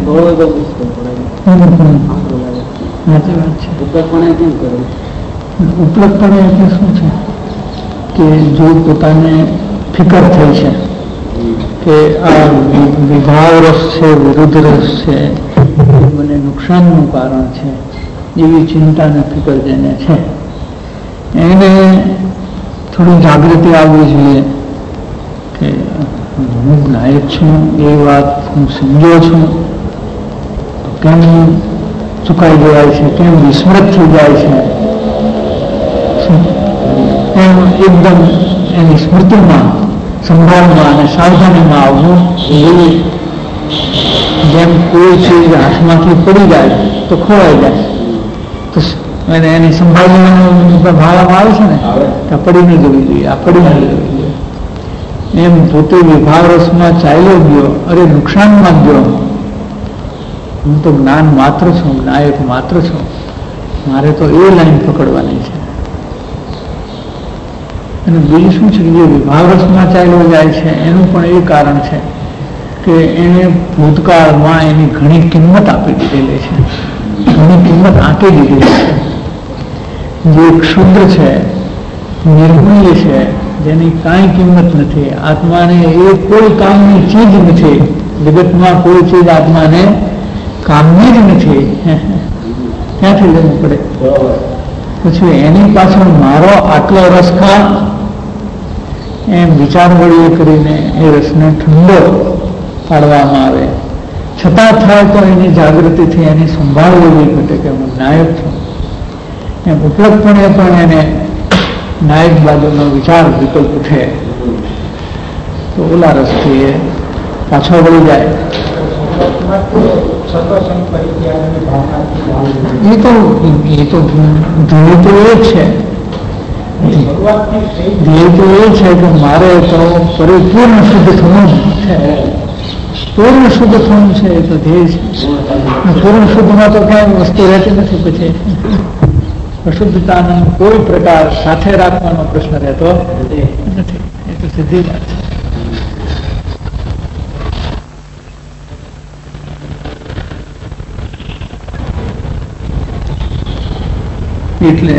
વાત છે. ઉપલકપણે કેમ કરવું? ઉપલકપણે એટલે શું છે કે જો પોતાને ફિકર થઈ છે કે આ વિભાવ રસ છે, વિરુદ્ધ રસ છે, એ મને નુકસાનનું કારણ છે, એવી ચિંતા ને ફિકર જેને છે એને થોડી જાગૃતિ આવવી જોઈએ કે હું નાયક છું, એ વાત હું સમજ્યો છું, કેમ ચુકાઈ જવાય છે, કેમ વિસ્મૃત થઈ જાય છે, એમ એકદમ એની સ્મૃતિમાં, સંભાળમાં અને સાવધાનીમાં આવવું જોઈએ. જેમ કોઈ ચીજ હાથમાંથી પડી જાય તો ખોવાઈ જાય, તો એની સંભાળવાનું ભાળામાં આવે છે ને, આ પડી ન જવી જોઈએ, આ પડી ન જવી જોઈએ. એમ પોતે વિભાવ રસમાં ચાલ્યો ગયો, અરે નુકસાનમાં ગયો, હું તો જ્ઞાન માત્ર છું, નાયક માત્ર છું, મારે તો એ લાઈન પકડવાની છે. અને બીજું શું છે કે જે વિભાવ રસમાં ચાલ્યો જાય છે એનું પણ એ કારણ છે કે એને ભૂતકાળમાં એની ઘણી કિંમત આપી દીધેલી છે, ઘણી કિંમત આપી દીધેલી છે. જે ક્ષુદ્ર છે, નિર્મૂલ્ય છે, જેની કાંઈ કિંમત નથી, આત્માને એ કોઈ કામની ચીજ નથી, જગતમાં કોઈ ચીજ આત્માને કામની જ નથી, ક્યાંથી લેવું પડે? પછી એની પાછળ મારો આટલો રસ ખા એમ વિચાર વળીએ કરીને એ રસને ઠંડો પાડવામાં આવે. છતાં થાય તો એની જાગૃતિથી એની સંભાળ લેવી ઘટે કે હું નાયક છું, એમ ઉપલબ્ધપણે પણ એને નાયક બાજુનો વિચાર વિકલ્પ છે તો ઓલા રસ્તે એ પાછો વળી જાય. એ તો ધ્યેય તો એ છે, ધ્યેય તો એ છે કે મારે તો પરિપૂર્ણ શુદ્ધ થવું છે, પૂર્ણ શુદ્ધ થવું છે એ તો ધ્યેય છે. પૂર્ણ શુદ્ધમાં તો ક્યાંય વસ્તુ રહેતી નથી, પછી અશુદ્ધતાનો કોઈ પ્રકાર સાથે રાખવાનો પ્રશ્ન રહેતો નથી. એ તો સીધી વાત છે. એટલે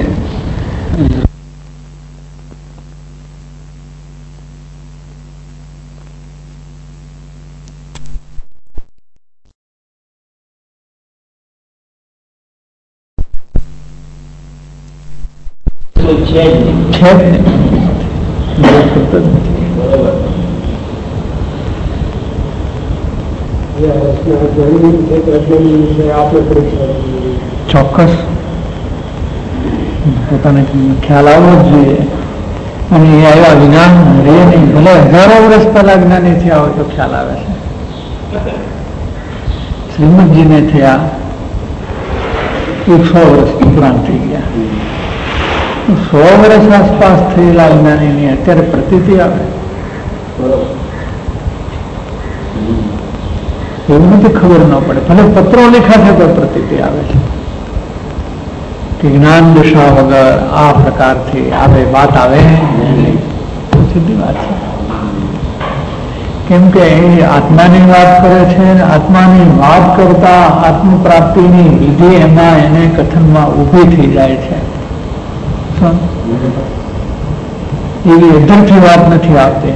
છે જ ચોક્કસ પોતાને ખ્યાલ આવવો જ જોઈએ. અને એ આવ્યા વિના રે નહીં, ભલે હજારો વર્ષ પહેલા જ્ઞાની થયા હોય તો ખ્યાલ આવે છે. શ્રીમદજીને થયા 100 વર્ષ ઉપરાંત થઈ ગયા. 100 વર્ષ આસપાસ થયેલા જ્ઞાનીની અત્યારે પ્રતીતિ આવે એવું નથી, ખબર ન પડે. ભલે પત્રો લખ્યા છે તો પ્રતીતિ આવે છે કે જ્ઞાન દશા વગર આ પ્રકારથી આવે વાત આવે સીધી વાત છે. કેમ કે એ આત્માની વાત કરે છે, આત્માની વાત કરતા આત્મ પ્રાપ્તિની વિધિ એમાં એને કથનમાં ઊભી થઈ જાય છે. એવી અધરથી વાત નથી આવતી,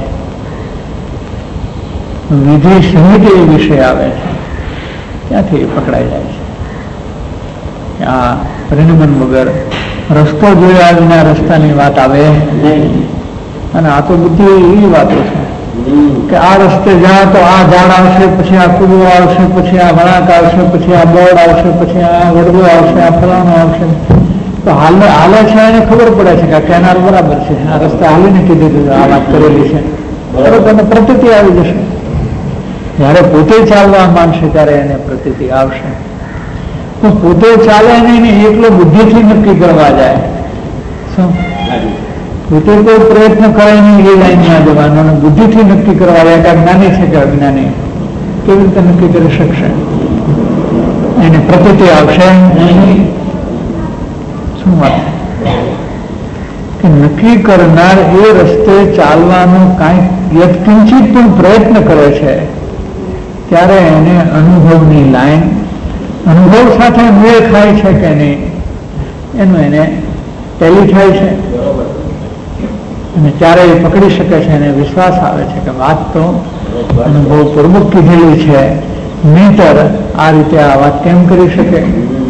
વિધિ સહિત એ વિષય આવે છે, ત્યાંથી પકડાઈ જાય છે. આ પરિણમન વગર રસ્તો જોયા વિના રસ્તાની વાત આવે નહીં. અને આ તો બધી એવી વાતો છે કે આ રસ્તે જા તો આ ઝાડ આવશે, પછી આ કૂવો આવશે, પછી આ વળાંક આવશે, પછી આ બોર્ડ આવશે, પછી આ વડવો આવશે, આ ફલાણો આવશે. તો હાલે છે એને ખબર પડે છે કે કેનાર બરાબર છે, આ રસ્તે હાલીને કીધું આ વાત કરેલી છે, બરોબર. એને પ્રતીતિ આવી જશે. જયારે પોતે ચાલવા માંડશે ત્યારે એને પ્રતીતિ આવશે. તો પોતે ચાલે નહીં, એકલો બુદ્ધિથી નક્કી કરવા જાય. શું પોતે કોઈ પ્રયત્ન કરે નહીં એ લાઈનમાં જવાનો, અને બુદ્ધિથી નક્કી કરવા જાય કે જ્ઞાની છે કે અજ્ઞાની, કેવી રીતે નક્કી કરી શકશે? એને પ્રતીતિ આવશે નહીં. શું વાત કે નક્કી કરનાર એ રસ્તે ચાલવાનો કાંઈક યત્કિંચિત પણ પ્રયત્ન કરે છે ત્યારે એને અનુભવની લાઈન, અનુભવ સાથે મેળ ખાય છે કે નહીં એનું એને ટેલી થાય છે, અને ત્યારે એ પકડી શકે છે. એને વિશ્વાસ આવે છે કે વાત તો અનુભવ પૂર્વક કીધેલી છે, નહીંતર આ રીતે આ વાત કેમ કરી શકે?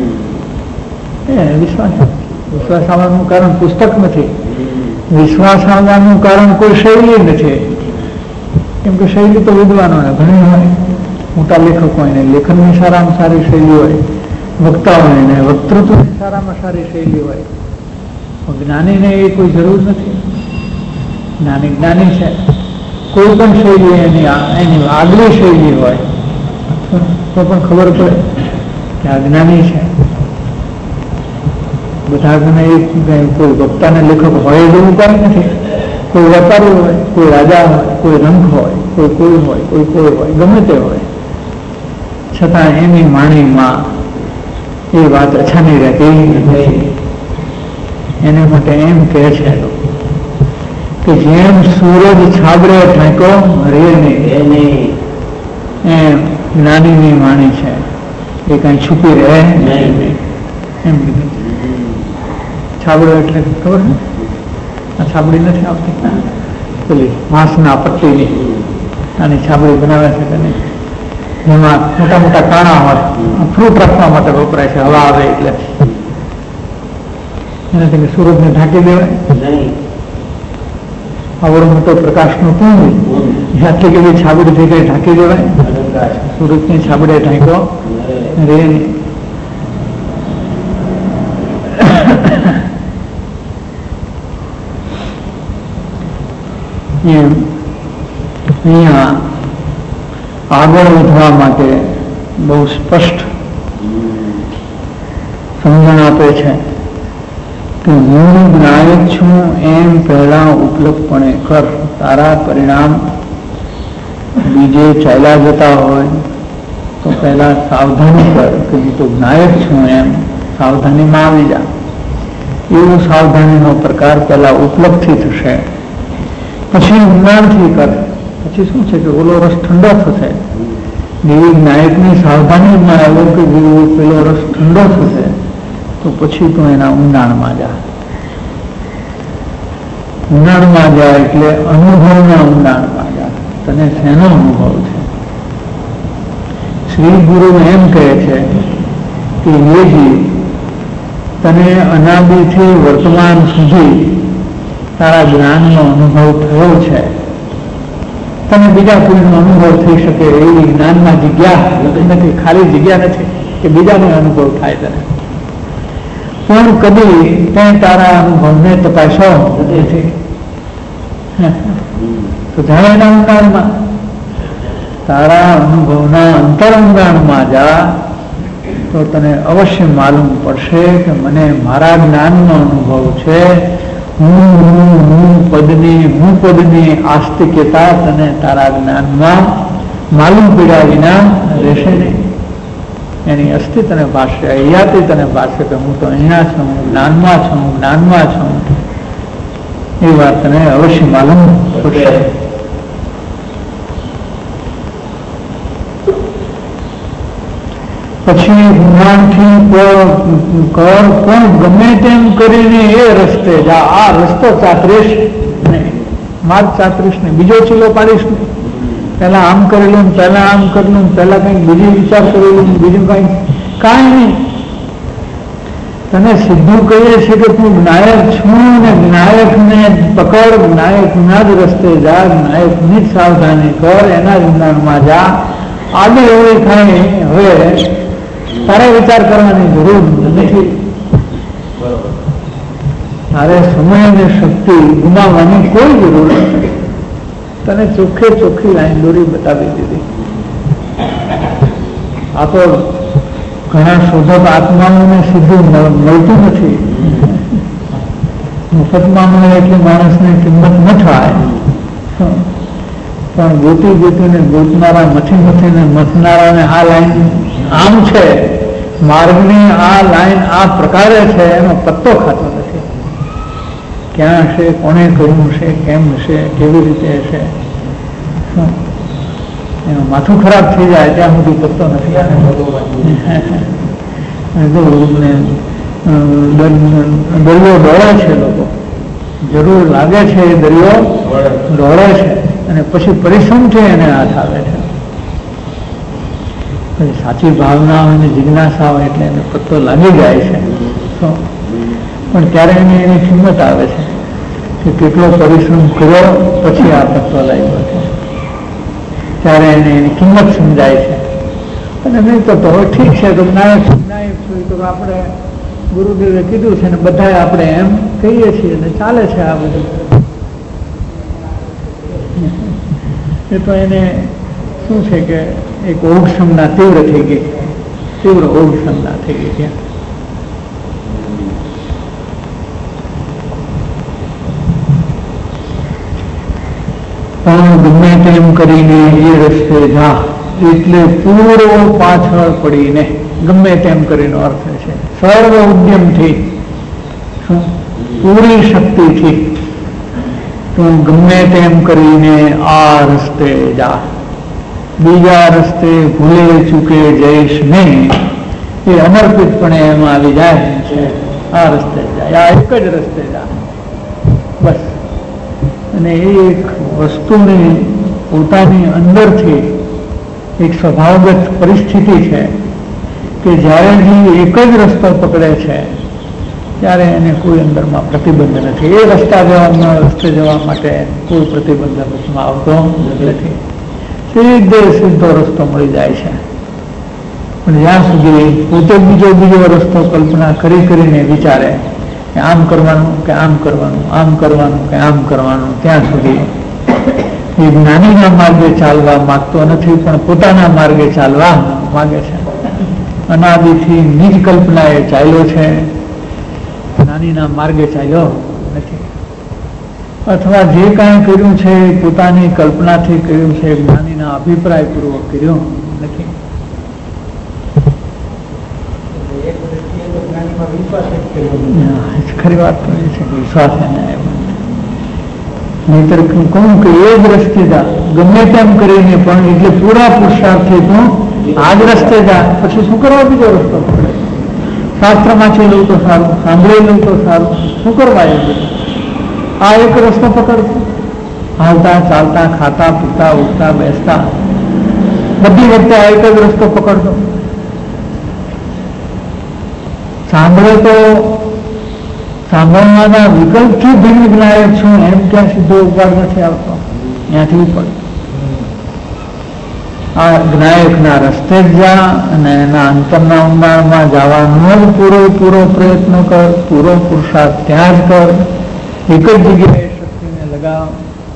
વિશ્વાસ આવવાનું કારણ પુસ્તક નથી, વિશ્વાસ આવવાનું કારણ કોઈ શૈલી નથી. કેમ કે શૈલી તો વિદ્વાનોને ઘણી હોય, મોટા લેખકો હોય ને લેખનની સારામાં સારી શૈલી હોય, વક્તા હોય ને વક્તૃત્વની સારામાં સારી શૈલી હોય. જ્ઞાનીને એ કોઈ જરૂર નથી. જ્ઞાની જ્ઞાની છે, કોઈ પણ શૈલી એની આગલી શૈલી હોય તો પણ ખબર પડે કે આ જ્ઞાની છે. બધા કોઈ વક્તાને લેખક હોય એવું કાંઈ નથી. કોઈ વેપારી હોય, કોઈ રાજા હોય, કોઈ રંગ હોય, કોઈ હોય, કોઈ હોય, ગમે તે હોય, છતાં એની વાણીમાં એ વાત અછાની રહેતી નથી. એને માટે એમ કહે છે કે જેમ સૂરજ છાબરે ઠેકો રે નહીં, એમ જ્ઞાનીની વાણી છે એ કઈ છુપી રહે નહીં. એમ કીધું. છાબડો એટલે ખબર ને, આ છાબડી નથી આવતી પેલી વાંસના પટ્ટીની, આની છાબડી બનાવે છે કે નહીં, જેમાં મોટા મોટા કાણા હોય, ફ્રૂટ રાખવા માટે વપરાય છે, હવા આવે એટલે. એનાથી સૂરજને ઢાંકી દેવાય નહીં. આવડો મોટો પ્રકાશનો પુંજ જ્યાંથી કે છાબડીથી કઈ ઢાંકી દેવાય? સૂરજની છાબડે ઢાંક્યો રે નહીં. અહીંયા આગળ વધવા માટે બહુ સ્પષ્ટ સમજણ આપે છે કે હું જ્ઞાયક છું એમ પહેલા ઉપલબ્ધપણે કર, તારા પરિણામ બીજે ચાલ્યા જતા હોય તો પહેલા સાવધાની કર કે હું તો જ્ઞાયક છું એમ સાવધાનીમાં આવી જા. એવું સાવધાનીનો પ્રકાર પહેલા ઉપલબ્ધથી થશે, પછી ઊંડાણથી કરે, પછી શું છે કે ઓલો રસ ઠંડો થશે. જેવી જ્ઞાયકની સાવધાનીમાં આવ્યો કે જેવો પેલો રસ ઠંડો થશે તો પછી તું એના ઊંડાણમાં જા. ઊંડાણમાં જા એટલે અનુભવના ઊંડાણમાં જા. તને શેનો અનુભવ છે? શ્રી ગુરુ એમ કહે છે કે યેજી તને અનાદિથી વર્તમાન સુધી તારા જ્ઞાનનો અનુભવ થયો છે. તને બીજા કોઈનો અનુભવ થઈ શકે એવી જ્ઞાનમાં જગ્યા નથી, ખાલી જગ્યા નથી કે બીજાનો અનુભવ થાય તને. પણ કદી તે તારા અનુભવને તપાસ્યો નથી. તો જાણે એના ઊંડાણમાં, તારા અનુભવના અંતર ઊંડાણમાં જા તો તને અવશ્ય માલુમ પડશે કે મને મારા જ્ઞાનનો અનુભવ છે. હું પદની આસ્તિક્યતા તને તારા જ્ઞાનમાં માલુમ પીડ્યા વિના રહેશે નહીં. એની અસ્થિ તને ભાષે, અહીંયાથી તને ભાષે કે હું તો અહીંયા છું, હું જ્ઞાનમાં છું, જ્ઞાનમાં છું. એ વાત તને અવશ્ય માલુમ પડશે. પછી ઊંડાણથી કર, પણ ગમે તેમ કરીને એ રસ્તે જા. આ રસ્તો ચાતરીશ નહીં, માર્ગ ચાતરીશ નહીં, બીજો ચીલો પાડીશ નહીં. પહેલા આમ કરેલું, પહેલા આમ કરેલું, પહેલા કંઈક બીજી વિચાર કરેલું, બીજું કંઈક કાંઈ નહીં. તને સીધું કહીએ છે કે તું જ્ઞાયક છું ને જ્ઞાયકને પકડ, જ્ઞાયકના જ રસ્તે જા, જ્ઞાયકની જ સાવધાની કર, એના જ ઊંડાણમાં જા. આગળ હવે કાંઈ હવે તારે વિચાર કરવાની જરૂર નથી. તારે સમય અને શક્તિ ગુમાવવાની કોઈ જરૂર નથી. તને ચોખ્ખે ચોખ્ખી લાઈન દોરી બતાવી દીધી. આ તો ઘણા શોધક આત્માઓને સીધું મળતું નથી. મફતમાં મળે એટલે માણસને કિંમત ન થાય, પણ ગોતી ગોતીને ગોતનારા મથીને મથનારાને આ લાઈન આમ છે, માર્ગની આ લાઈન આ પ્રકારે છે, એનો પત્તો ખાતો નથી. ક્યાં હશે, કોને કર્યું હશે, કેમ હશે, કેવી રીતે હશે, એનું માથું ખરાબ થઈ જાય ત્યાં સુધી પત્તો નથી. દરિયો દોડે છે, લોકો જરૂર લાગે છે એ દરિયો દોડે છે અને પછી પરિશ્રમથી એને હાથ આવે છે. સાચી ભાવના અને જિજ્ઞાસા હોય એટલે એને પત્તો લાગી જાય છે. પણ ત્યારે એને એની કિંમત આવે છે કે કેટલો પરિશ્રમ કર્યો પછી આ પત્તો લાગ્યો છે. ત્યારે એને એની કિંમત સમજાય છે. અને નહીં તો ઠીક છે, તો નાયક છું તો આપણે ગુરુદેવે કીધું છે ને બધા આપણે એમ કહીએ છીએ અને ચાલે છે આ બધું. એ તો એને શું છે કે એક ઓગક્ષમના તીવ્ર થઈ ગઈ, તીવ્ર ઓગક્ષમના થઈ ગઈ ત્યાં. પણ ગમે તેમ કરીને એ રસ્તે જા એટલે પૂરો પાછળ પડીને, ગમે તેમ કરીને અર્થ છે સર્વ ઉદ્યમથી, પૂરી શક્તિથી તું ગમે તેમ કરીને આ રસ્તે જા. બીજા રસ્તે ભૂલે ચૂકે જઈશ નહીં. એ અમર્પિતપણે એમાં આવી જાય છે. આ રસ્તે જાય, આ એક જ રસ્તે જા બસ. અને એ એક વસ્તુની પોતાની અંદરથી એક સ્વભાવગત પરિસ્થિતિ છે કે જ્યારે જે એક જ રસ્તો પકડે છે ત્યારે એને કોઈ અંદરમાં પ્રતિબંધ નથી. એ રસ્તે જવા માટે કોઈ પ્રતિબંધ આવતો નથી. સીધો રસ્તો મળી જાય છે. પણ જ્યાં સુધી પોતે બીજો રસ્તો કલ્પના કરીને વિચારે કે આમ કરવાનું કે આમ કરવાનું, આમ કરવાનું કે આમ કરવાનું, ત્યાં સુધી એ જ્ઞાનીના માર્ગે ચાલવા માંગતો નથી, પણ પોતાના માર્ગે ચાલવા માંગે છે. અનાદિથી નિજ કલ્પના એ ચાલ્યો છે, જ્ઞાનીના માર્ગે ચાલ્યો નથી. અથવા જે કાંઈ કર્યું છે એ પોતાની કલ્પનાથી કર્યું છે, જ્ઞાનીના અભિપ્રાયપૂર્વક કર્યું નથી. ખરી વાત તો એ છે કે વિશ્વાસ નહીતર કહું કે એ જ રસ્તે જા, ગમે તેમ કરીને પણ એટલે પૂરા પુરુષાર્થથી તું આ જ રસ્તે જા, પછી શું કરવા બીજો રસ્તો પકડે? શાસ્ત્ર વાંચી લઉં તો સારું, સાંભળી લઉં તો સારું, શું કરવા એ બધું? આ એક રસ્તો પકડતો, હાલતા ચાલતા ખાતા પીતા ઉઠતા બેસતા બધી વખતે આ એક જ રસ્તો પકડતો. સાંભળે તો સાંભળવાના વિકલ્પથી ભિન્ન જ્ઞાયક છું એમ ક્યાં સીધો ઉપાડ નથી આવતો, ત્યાંથી ઉપર આ જ્ઞાયકના રસ્તે જ જા અને એના અંતરના ઊંડાણમાં જવાનો જ પૂરો પ્રયત્ન કર, પૂરો પુરુષાર્થ ત્યાં જ કર, એક જ જગ્યાએ શક્તિને લગાવ.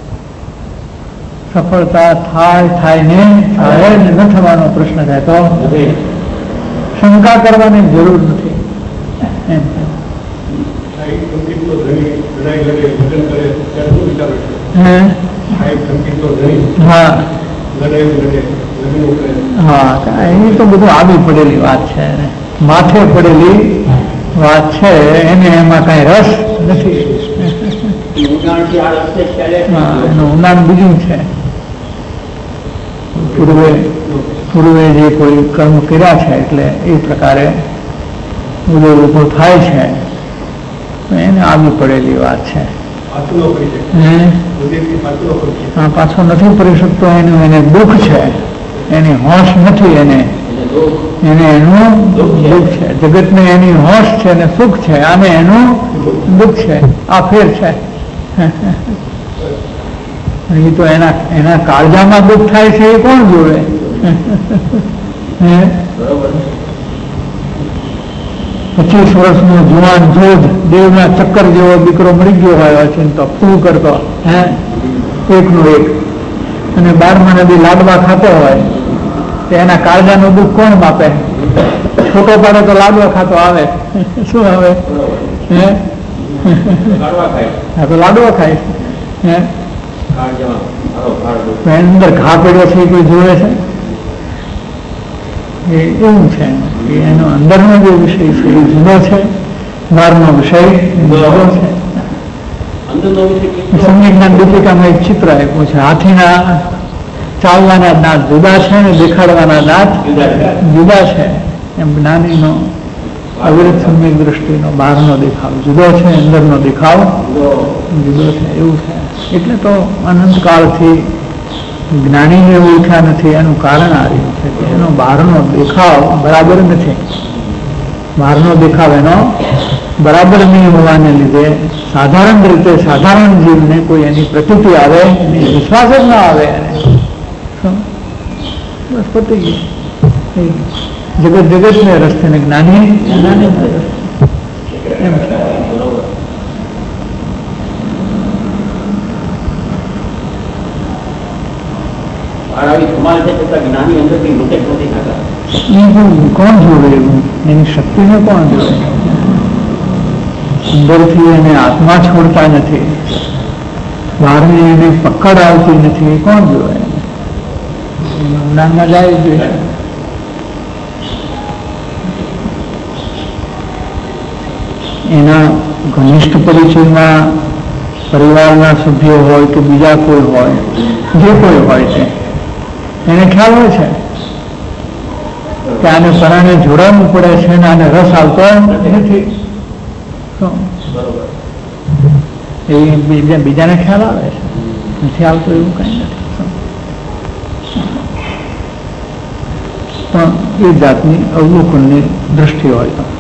સફળતા થાય ને થાય ન થવાનો પ્રશ્ન થાય તો શંકા કરવાની જરૂર નથી. એની તો બધું આવી પડેલી વાત છે, માથે પડેલી વાત છે, એને એમાં કઈ રસ નથી. એનું ઊંડાણ બીજું છે. પૂર્વે જે કોઈ કર્મ કર્યા છે એટલે એ પ્રકારે ઉદય ઉભો થાય છે, એને આવી પડેલી વાત છે. પાછો નથી પડી શકતો, એને દુઃખ છે, એની હોશ નથી, એને એનું દુઃખ છે. જગતને એની હોશ છે ને સુખ છે, આને એનું દુઃખ છે. આ ફેર છે. એ તો એના કાળજામાં દુઃખ થાય છે એ કોણ જોવે? પચીસ વર્ષનો જુવાન જોધ દેવના ચક્કર જેવો દીકરો મળી ગયો હોય છે તો ફૂ કરતો એકનું એક, અને 12મા નદી લાડવા ખાતો હોય તો એના કાળજાનું દુઃખ કોણ માપે? છોટો પાડે તો લાડવા ખાતો આવે, શું આવે? હા તો લાડવા ખાય. અંદર ઘા પડ્યો છે કોઈ જોવે છે? એવું છે એનો અંદરનો જે વિષય છે એ જુદો છે, બહારનો વિષય જુદો છે. સંજ્ઞાન દીપિકામાં એક ચિત્ર આપ્યું છે, હાથીના ચાલવાના દાંત જુદા છે ને દેખાડવાના દાંત જુદા છે. એમ જ્ઞાનીનો અવિરત સમ્યક દ્રષ્ટિનો બહારનો દેખાવ જુદો છે, અંદરનો દેખાવ જુદો છે. એવું છે. એટલે તો અનંતકાળથી જ્ઞાનીને ઓળખ્યા નથી. એનું કારણ આ રહ્યું છે કે એનો બહારનો દેખાવ બરાબર નથી. બહારનો દેખાવ એનો બરાબર નહીં હોવાને લીધે સાધારણ રીતે સાધારણ જીવને કોઈ એની પ્રતીતિ આવે, એની વિશ્વાસ જ ના આવે. બસ પતી ગયું. જગતને રસ્તે ને જ્ઞાની એમ છે. કોણ જોવે એવું? એની શક્તિને કોણ જોવે? અંદરથી એને આત્મા છોડતા નથી, બહારની એને પકડ આવતી નથી. કોણ જોવે? ઊંડાણમાં જાય જોઈએ. એના ઘનિષ્ઠ પરિચયમાં પરિવારના સભ્યો હોય કે બીજા કોઈ હોય, જે કોઈ હોય છે, એને ખ્યાલ હોય છે કે આને પરાણે જોડાવવું પડે છે ને આને રસ આવતો નથી. એ બીજાને ખ્યાલ આવે છે, નથી આવતો એવું કઈ નથી. પણ એ જાતની અવલોકનની દ્રષ્ટિ હોય તો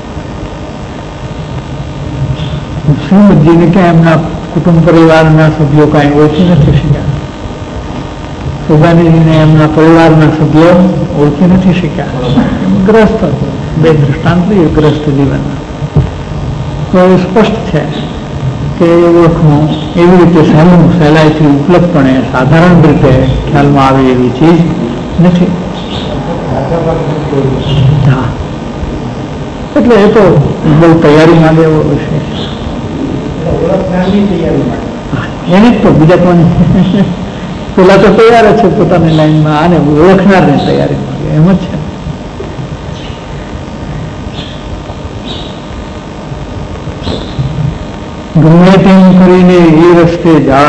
શ્રીમદજીને ક્યાં એમના કુટુંબ પરિવારના સભ્યો કાંઈ ઓળખી નથી શક્યા. સુભાનીજીને એમના પરિવારના સભ્યો ઓળખી નથી શક્યા. ગ્રસ્ત બે દૃષ્ટાંત લઈએ ગ્રસ્ત જીવનના તો એ સ્પષ્ટ છે કે ઓળખવું એવી રીતે સહેલાઈથી ઉપલબ્ધપણે સાધારણ રીતે ખ્યાલમાં આવે એવી ચીજ નથી. હા, એટલે એ તો બહુ તૈયારી માંગે એવો વિષય. એને જ તો બીજા કોને, પેલા તો તૈયાર છે પોતાની લાઈનમાં, આને ઓળખનારની તૈયારી માંગે એમ જ છે. ગમે તેમ કરીને એ રસ્તે જા,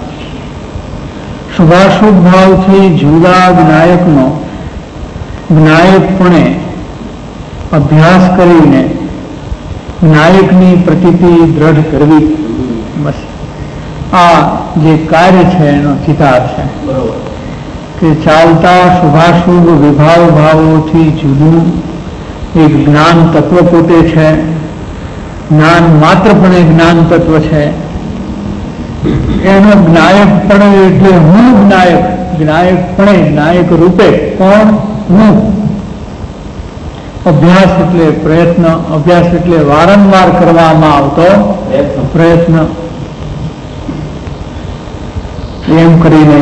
શુભાશુભ ભાવથી જુદા જ્ઞાયકનો જ્ઞાયકપણે અભ્યાસ કરીને જ્ઞાયકની પ્રતીતિ દ્રઢ કરવી. બસ આ જે કાર્ય છે એનો ચિતાર છે કે ચાલતા શુભાશુભ વિભાવ ભાવોથી જુદું એક જ્ઞાન તત્વ પોતે છે. જ્ઞાન માત્રપણે જ્ઞાન તત્વ છે. એનો જ્ઞાયકપણે એટલે હું જ્ઞાયક, જ્ઞાયકપણે જ્ઞાયક રૂપે કોણ? હું. અભ્યાસ એટલે પ્રયત્ન, અભ્યાસ એટલે વારંવાર કરવામાં આવતો પ્રયત્ન. એમ કરીને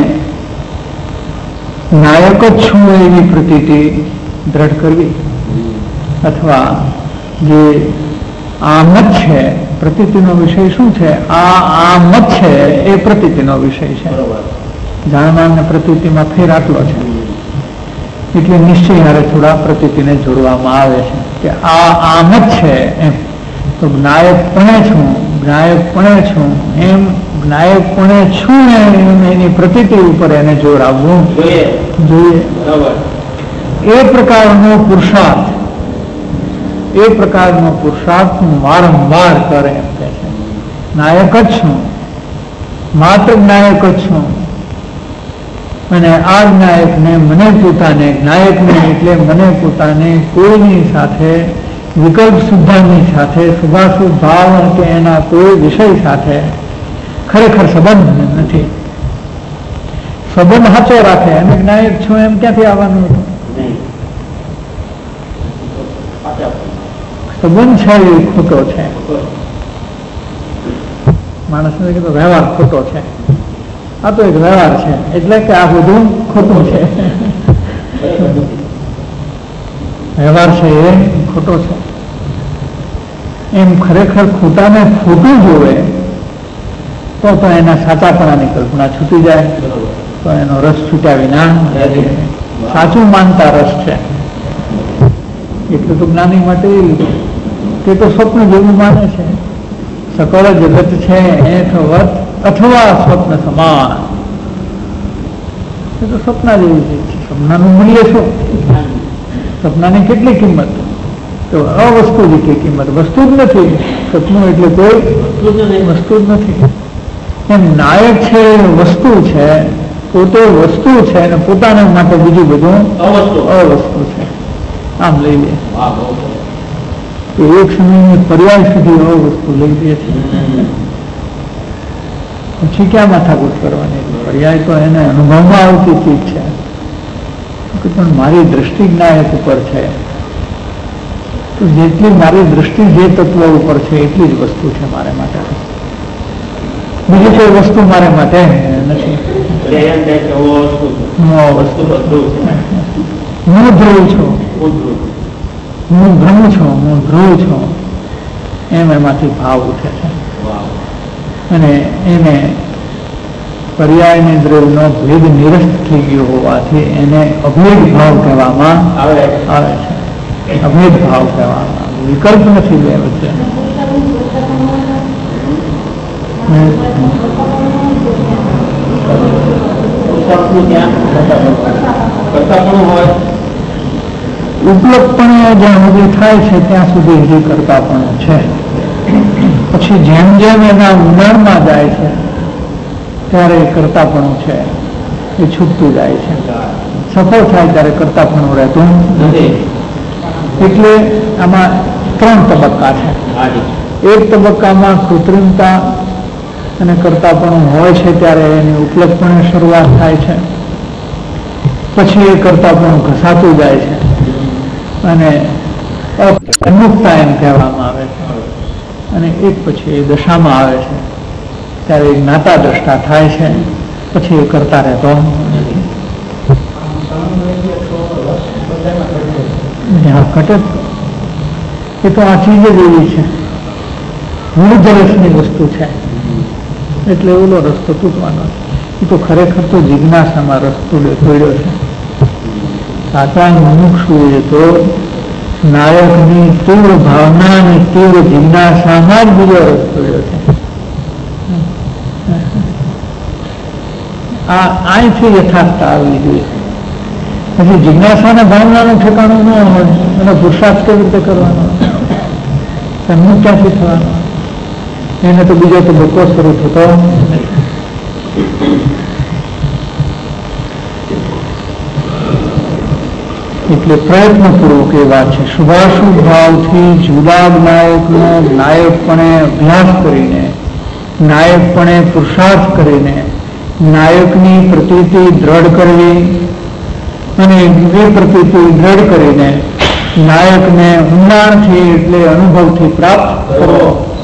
નાયક જ છું એવી પ્રતીતિ દ્રઢ કરવી, અથવા જે આમ જ છે પ્રતીતિનો વિષય શું છે? આમ જ છે એ પ્રતીતિનો વિષય છે. જાણવા અને પ્રતીતિમાં ફેર આટલો છે, એટલે નિશ્ચય હારે થોડા પ્રતીતિને જોડવામાં આવે છે કે આ આમ જ છે એમ. તો જ્ઞાયકપણે છું, જ્ઞાયકપણે છું એમ જ્ઞાયકપણે છું એની પ્રતીતિ ઉપર એને જોડાવવું જોઈએ. એ પ્રકારનો પુરુષાર્થ, એ પ્રકારનો પુરુષાર્થ હું વારંવાર કરે એમ કે છે. નાયક જ છું, માત્ર જ્ઞાયક જ છું, અને આ જ્ઞાયકને મને પોતાને, જ્ઞાયકને એટલે મને પોતાને કોઈની સાથે, વિકલ્પ સુદ્ધાની સાથે, શુભાશુભ ભાવ કે એના કોઈ વિષય સાથે ખરેખર સંબંધ નથી. સંબંધ સાચો રાખે અને જ્ઞાયક છું એમ ક્યાંથી આવવાનું હતું? સંબંધ છે એ ખોટો છે. માણસને કીધું વ્યવહાર ખોટો છે. આ તો એક વ્યવહાર છે, એટલે કે આ બધું ખોટું છે. વ્યવહાર છે એ ખોટો છે. એમ ખરેખર ખોટાને ખોટું જોવે તો એના સાચાપણાની કલ્પના છૂટી જાય, તો એનો રસ છૂટ્યા વિના સાચું માનતા રસ છે. એટલે તો જ્ઞાની માટે તે તો સ્વપ્ન જેવું માને છે. સકળ જગત છે એથવત અથવા સ્વપ્ન સમાન. એ તો સપના જેવી છે. સપનાનું મૂલ્ય શું? સપનાની કેટલી કિંમત? તો અવસ્તુની કિંમત, વસ્તુ જ નથી. સપનું એટલે કોઈ વસ્તુ જ નથી. એમ નાયક છે વસ્તુ છે, પોતે વસ્તુ છે અને પોતાના માટે બીજું બધું અવસ્તુ છે. આમ લઈ લે તો એક સમયની પર્યાય સુધી અવસ્તુ લઈ લે છે. પછી ક્યાં માથાકૂટ કરવાની? પર્યાય તો એને અનુભવમાં આવતી ચીજ છે. પણ મારી દ્રષ્ટિ જ્ઞાયક ઉપર છે, તો જેટલી મારી દ્રષ્ટિ જે તત્વ ઉપર છે એટલી જ વસ્તુ છે મારે માટે. બીજી કોઈ વસ્તુ મારે માટે નથી. હું ધ્રુવ છું, હું બ્રહ્મ છું, હું ધ્રુવ છું, એમ એમાંથી ભાવ ઉઠે છે. અને એને પર્યાયની દ્રવ્યનો ભેદ નિરસ્ત થઈ ગયો હોવાથી એને અભેદ ભાવ કહેવામાં આવે છે. અભેદ ભાવ કહેવામાં, વિકલ્પ નથી બે વચ્ચે. ઉપલબ્ધપણે જ્યાં સુધી થાય છે ત્યાં સુધી હજી કરતાપણું છે. પછી જેમ જેમ એના ઊંડાણમાં જાય છે ત્યારે કરતાપણું છે એ છૂટતું જાય છે. સફળ થાય ત્યારે કરતાપણું રહેતું નથી. એટલે આમાં 3 તબક્કા છે. એક તબક્કામાં કૃત્રિમતા અને કરતાપણું હોય છે ત્યારે એની ઉપલબ્ધપણે શરૂઆત થાય છે. પછી એ કરતાપણું ઘસાતું જાય છે અને અન્મુક્તા એમ કહેવામાં આવે છે. અને એક પછી એ દશામાં આવે છે ત્યારે જ્ઞાતા દ્રષ્ટા થાય છે, પછી એ કરતા રહેતો નથી. ઘટે એ તો આ ચીજ જ એવી છે, મૂળ રસની વસ્તુ છે, એટલે ઓલો રસ્તો તૂટવાનો. એ તો ખરેખર તો જિજ્ઞાસામાં રસ તોડ્યો છે. સાચા મુમુક્ષુએ તો નાયકની તીવ્ર ભાવના અને તીવ્ર જિજ્ઞાસામાં જ બીજો રસ તોડ્યો છે. આ અહીંથી યથાર્થતા આવવી જોઈએ. પછી જિજ્ઞાસાના ભાવનાનું ઠેકાણું ન હોય એનો પુરુષાર્થ કેવી રીતે કરવાનો, સન્મુખ ક્યાંથી થવાનો, એને તો બીજો તબક્કો શરૂ થતો નથી. એટલે પ્રયત્નપૂર્વક એ વાત છે. શુભાશુભ ભાવથી જુદા નાયકનો નાયકપણે અભ્યાસ કરીને, નાયકપણે પુરુષાર્થ કરીને નાયકની પ્રતીતિ દ્રઢ કરવી અને એ પ્રતીતિ દ્રઢ કરીને નાયકને ઊંડાણથી એટલે અનુભવથી પ્રાપ્ત કરવો.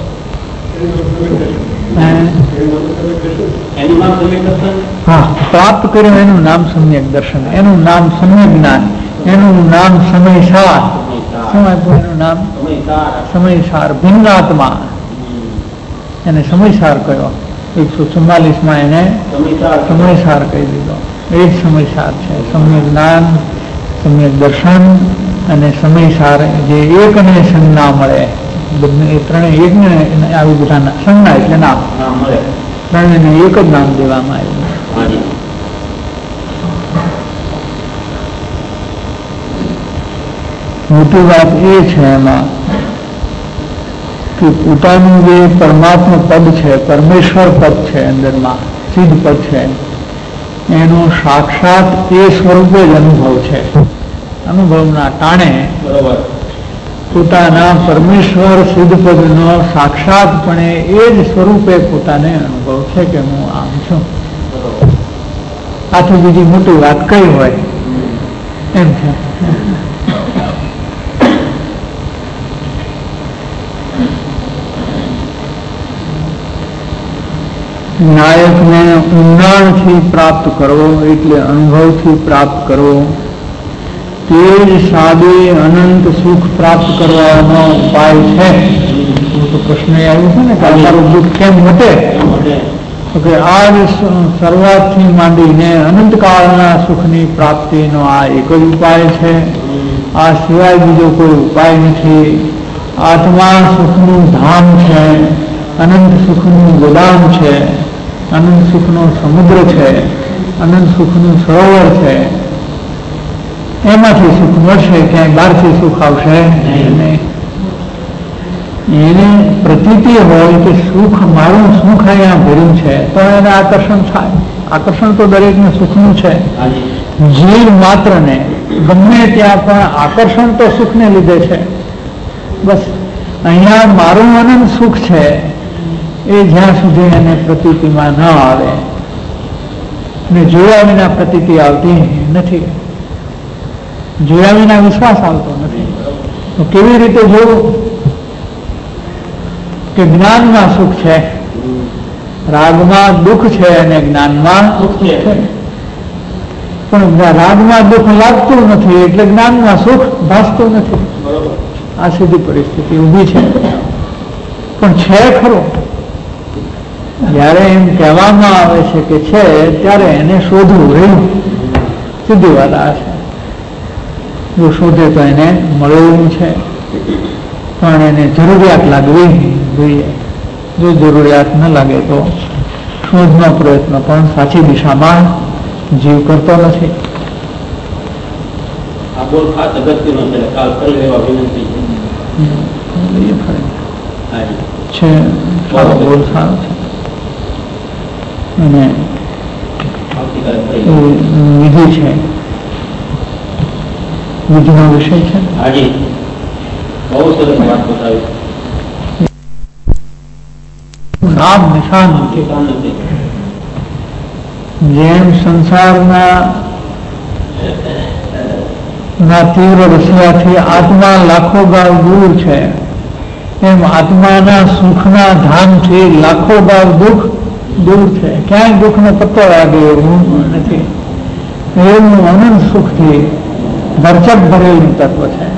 હા, પ્રાપ્ત કર્યું એનું નામ સમ્યક દર્શન, એનું નામ સમ્યક જ્ઞાન, એનું નામ સમયસાર. શું આપ્યું એનું નામ? સમયસાર. ભિન્નાત્મા એને સમયસાર કયો. 144માં એને સમયસાર કહી દીધો. એ જ સમયસાર છે. સમ્યક જ્ઞાન, સમ્યક દર્શન અને સમયસાર જે એકને સંજ્ઞા મળે. એ ત્રણેય એકને આવી બધા સંજ્ઞા એટલે નામ મળે. ત્રણેયને એક જ નામ દેવામાં આવ્યું. મોટી વાત એ છે એમાં કે પોતાનું જે પરમાત્મા પદ છે, પરમેશ્વર પદ છે, અંદરમાં સિદ્ધ પદ છે, એનો સાક્ષાત એ સ્વરૂપે જ અનુભવ છે. અનુભવના ટાણે પોતાના પરમેશ્વર સિદ્ધ પદનો સાક્ષાતપણે એ જ સ્વરૂપે પોતાને અનુભવ છે કે હું આમ છું. આથી બીજી મોટી વાત કઈ હોય એમ છે. નાયકને ઊંડાણથી પ્રાપ્ત કરવો એટલે અનુભવથી પ્રાપ્ત કરવો. તે જ સાદે અનંત સુખ પ્રાપ્ત કરવાનો ઉપાય છે. તો પ્રશ્ન આવ્યો છે ને કે અમારું દુઃખ કેમ મટે? તો કે આ જ શરૂઆતથી માંડીને અનંતકાળના સુખની પ્રાપ્તિનો આ એક જ ઉપાય છે. આ સિવાય બીજો કોઈ ઉપાય નથી. આત્મા સુખનું ધામ છે, અનંત સુખનું ગોદામ છે, અનંત સુખનો સમુદ્ર છે, અનંત સુખનું સરોવર છે. એમાંથી સુખ મળશે, ક્યાંય બહારથી સુખ આવશે નહીં. એને પ્રતીતિ હોય કે સુખ મારું સુખ અહીંયા ભર્યું છે તો એને આકર્ષણ થાય. આકર્ષણ તો દરેકને સુખનું છે. જીવ માત્રને ગમે ત્યાં પણ આકર્ષણ તો સુખને લીધે છે. બસ અહીંયા મારું અનંત સુખ છે એ જ્યાં સુધી એને પ્રતીતિમાં ન આવે ને જોયા વિના પ્રતીતિ આવતી નથી, જોયા વિના વિશ્વાસ આવતો નથી. તો કેવી રીતે જોવું કે જ્ઞાનમાં સુખ છે, રાગમાં દુઃખ છે અને જ્ઞાનમાં સુખ છે. પણ રાગમાં દુઃખ લાગતું નથી એટલે જ્ઞાનમાં સુખ ભાસતું નથી. આ સીધી પરિસ્થિતિ ઊભી છે. પણ છે ખરું. જયારે એમ કહેવામાં આવે છે કે છે ત્યારે એને શોધવું રહ્યું. સીધી વાત આ છે. જો શોધે તો એને મળેલું છે, પણ એને જરૂરિયાત લાગવી જોઈએ. જો જરૂરિયાત ન લાગે તો શોધનો પ્રયત્ન પણ સાચી દિશામાં જીવ કરતો નથી. છે સારો બોલ સારો છે અને વિધિ છે, વિધિનો વિષય છે. નામ નિશાન નથી. જેમ સંસારના તીવ્ર રસિયાથી આત્મા લાખો ગાવ દૂર છે, એમ આત્માના સુખના ધામથી લાખો ગાવ દુઃખ દૂર છે, ક્યાંય દુઃખનો પત્તો લાગે એવું નથી. એવું અનંત સુખથી ભરચક ભરેલું તત્વ છે.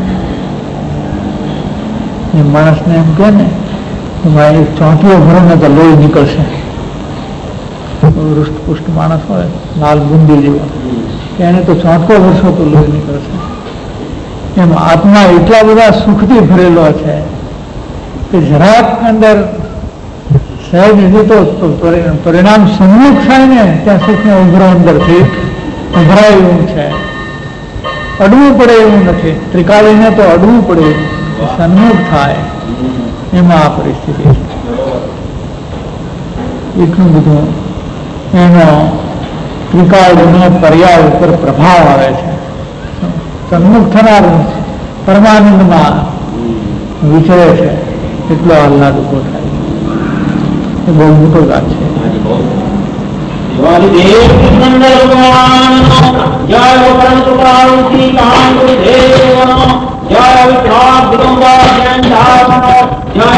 એ માણસને એમ કે ને ભાઈ ચોંટીઓ ભરો ને તો લોહી નીકળશે. રૂષ્ટપુષ્ટ માણસ હોય લાલ બુંદી જેવો, એને તો ચોંટકો ભરશો તો લોહી નીકળશે. એમ આત્મા એટલા બધા સુખથી ભરેલો છે કે જરાક અંદર સહેજ હજી તો પરિણામ સન્મુખ થાય ને ત્યાં સુખને ઉભરો અંદરથી ઉભરાય એવું છે. અડવું પડે એવું નથી. ત્રિકાળીને તો અડવું પડે, સન્મુખ થાય, એમાં આ પરિસ્થિતિ છે. એટલું બધું એનો ત્રિકાળનો પર્યાય ઉપર પ્રભાવ આવે છે. સન્મુખ થનાર પરમાનંદમાં વિચરે છે એટલો આહલાદ ઉભો થાય. એ બહુ મોટો વાત છે. જય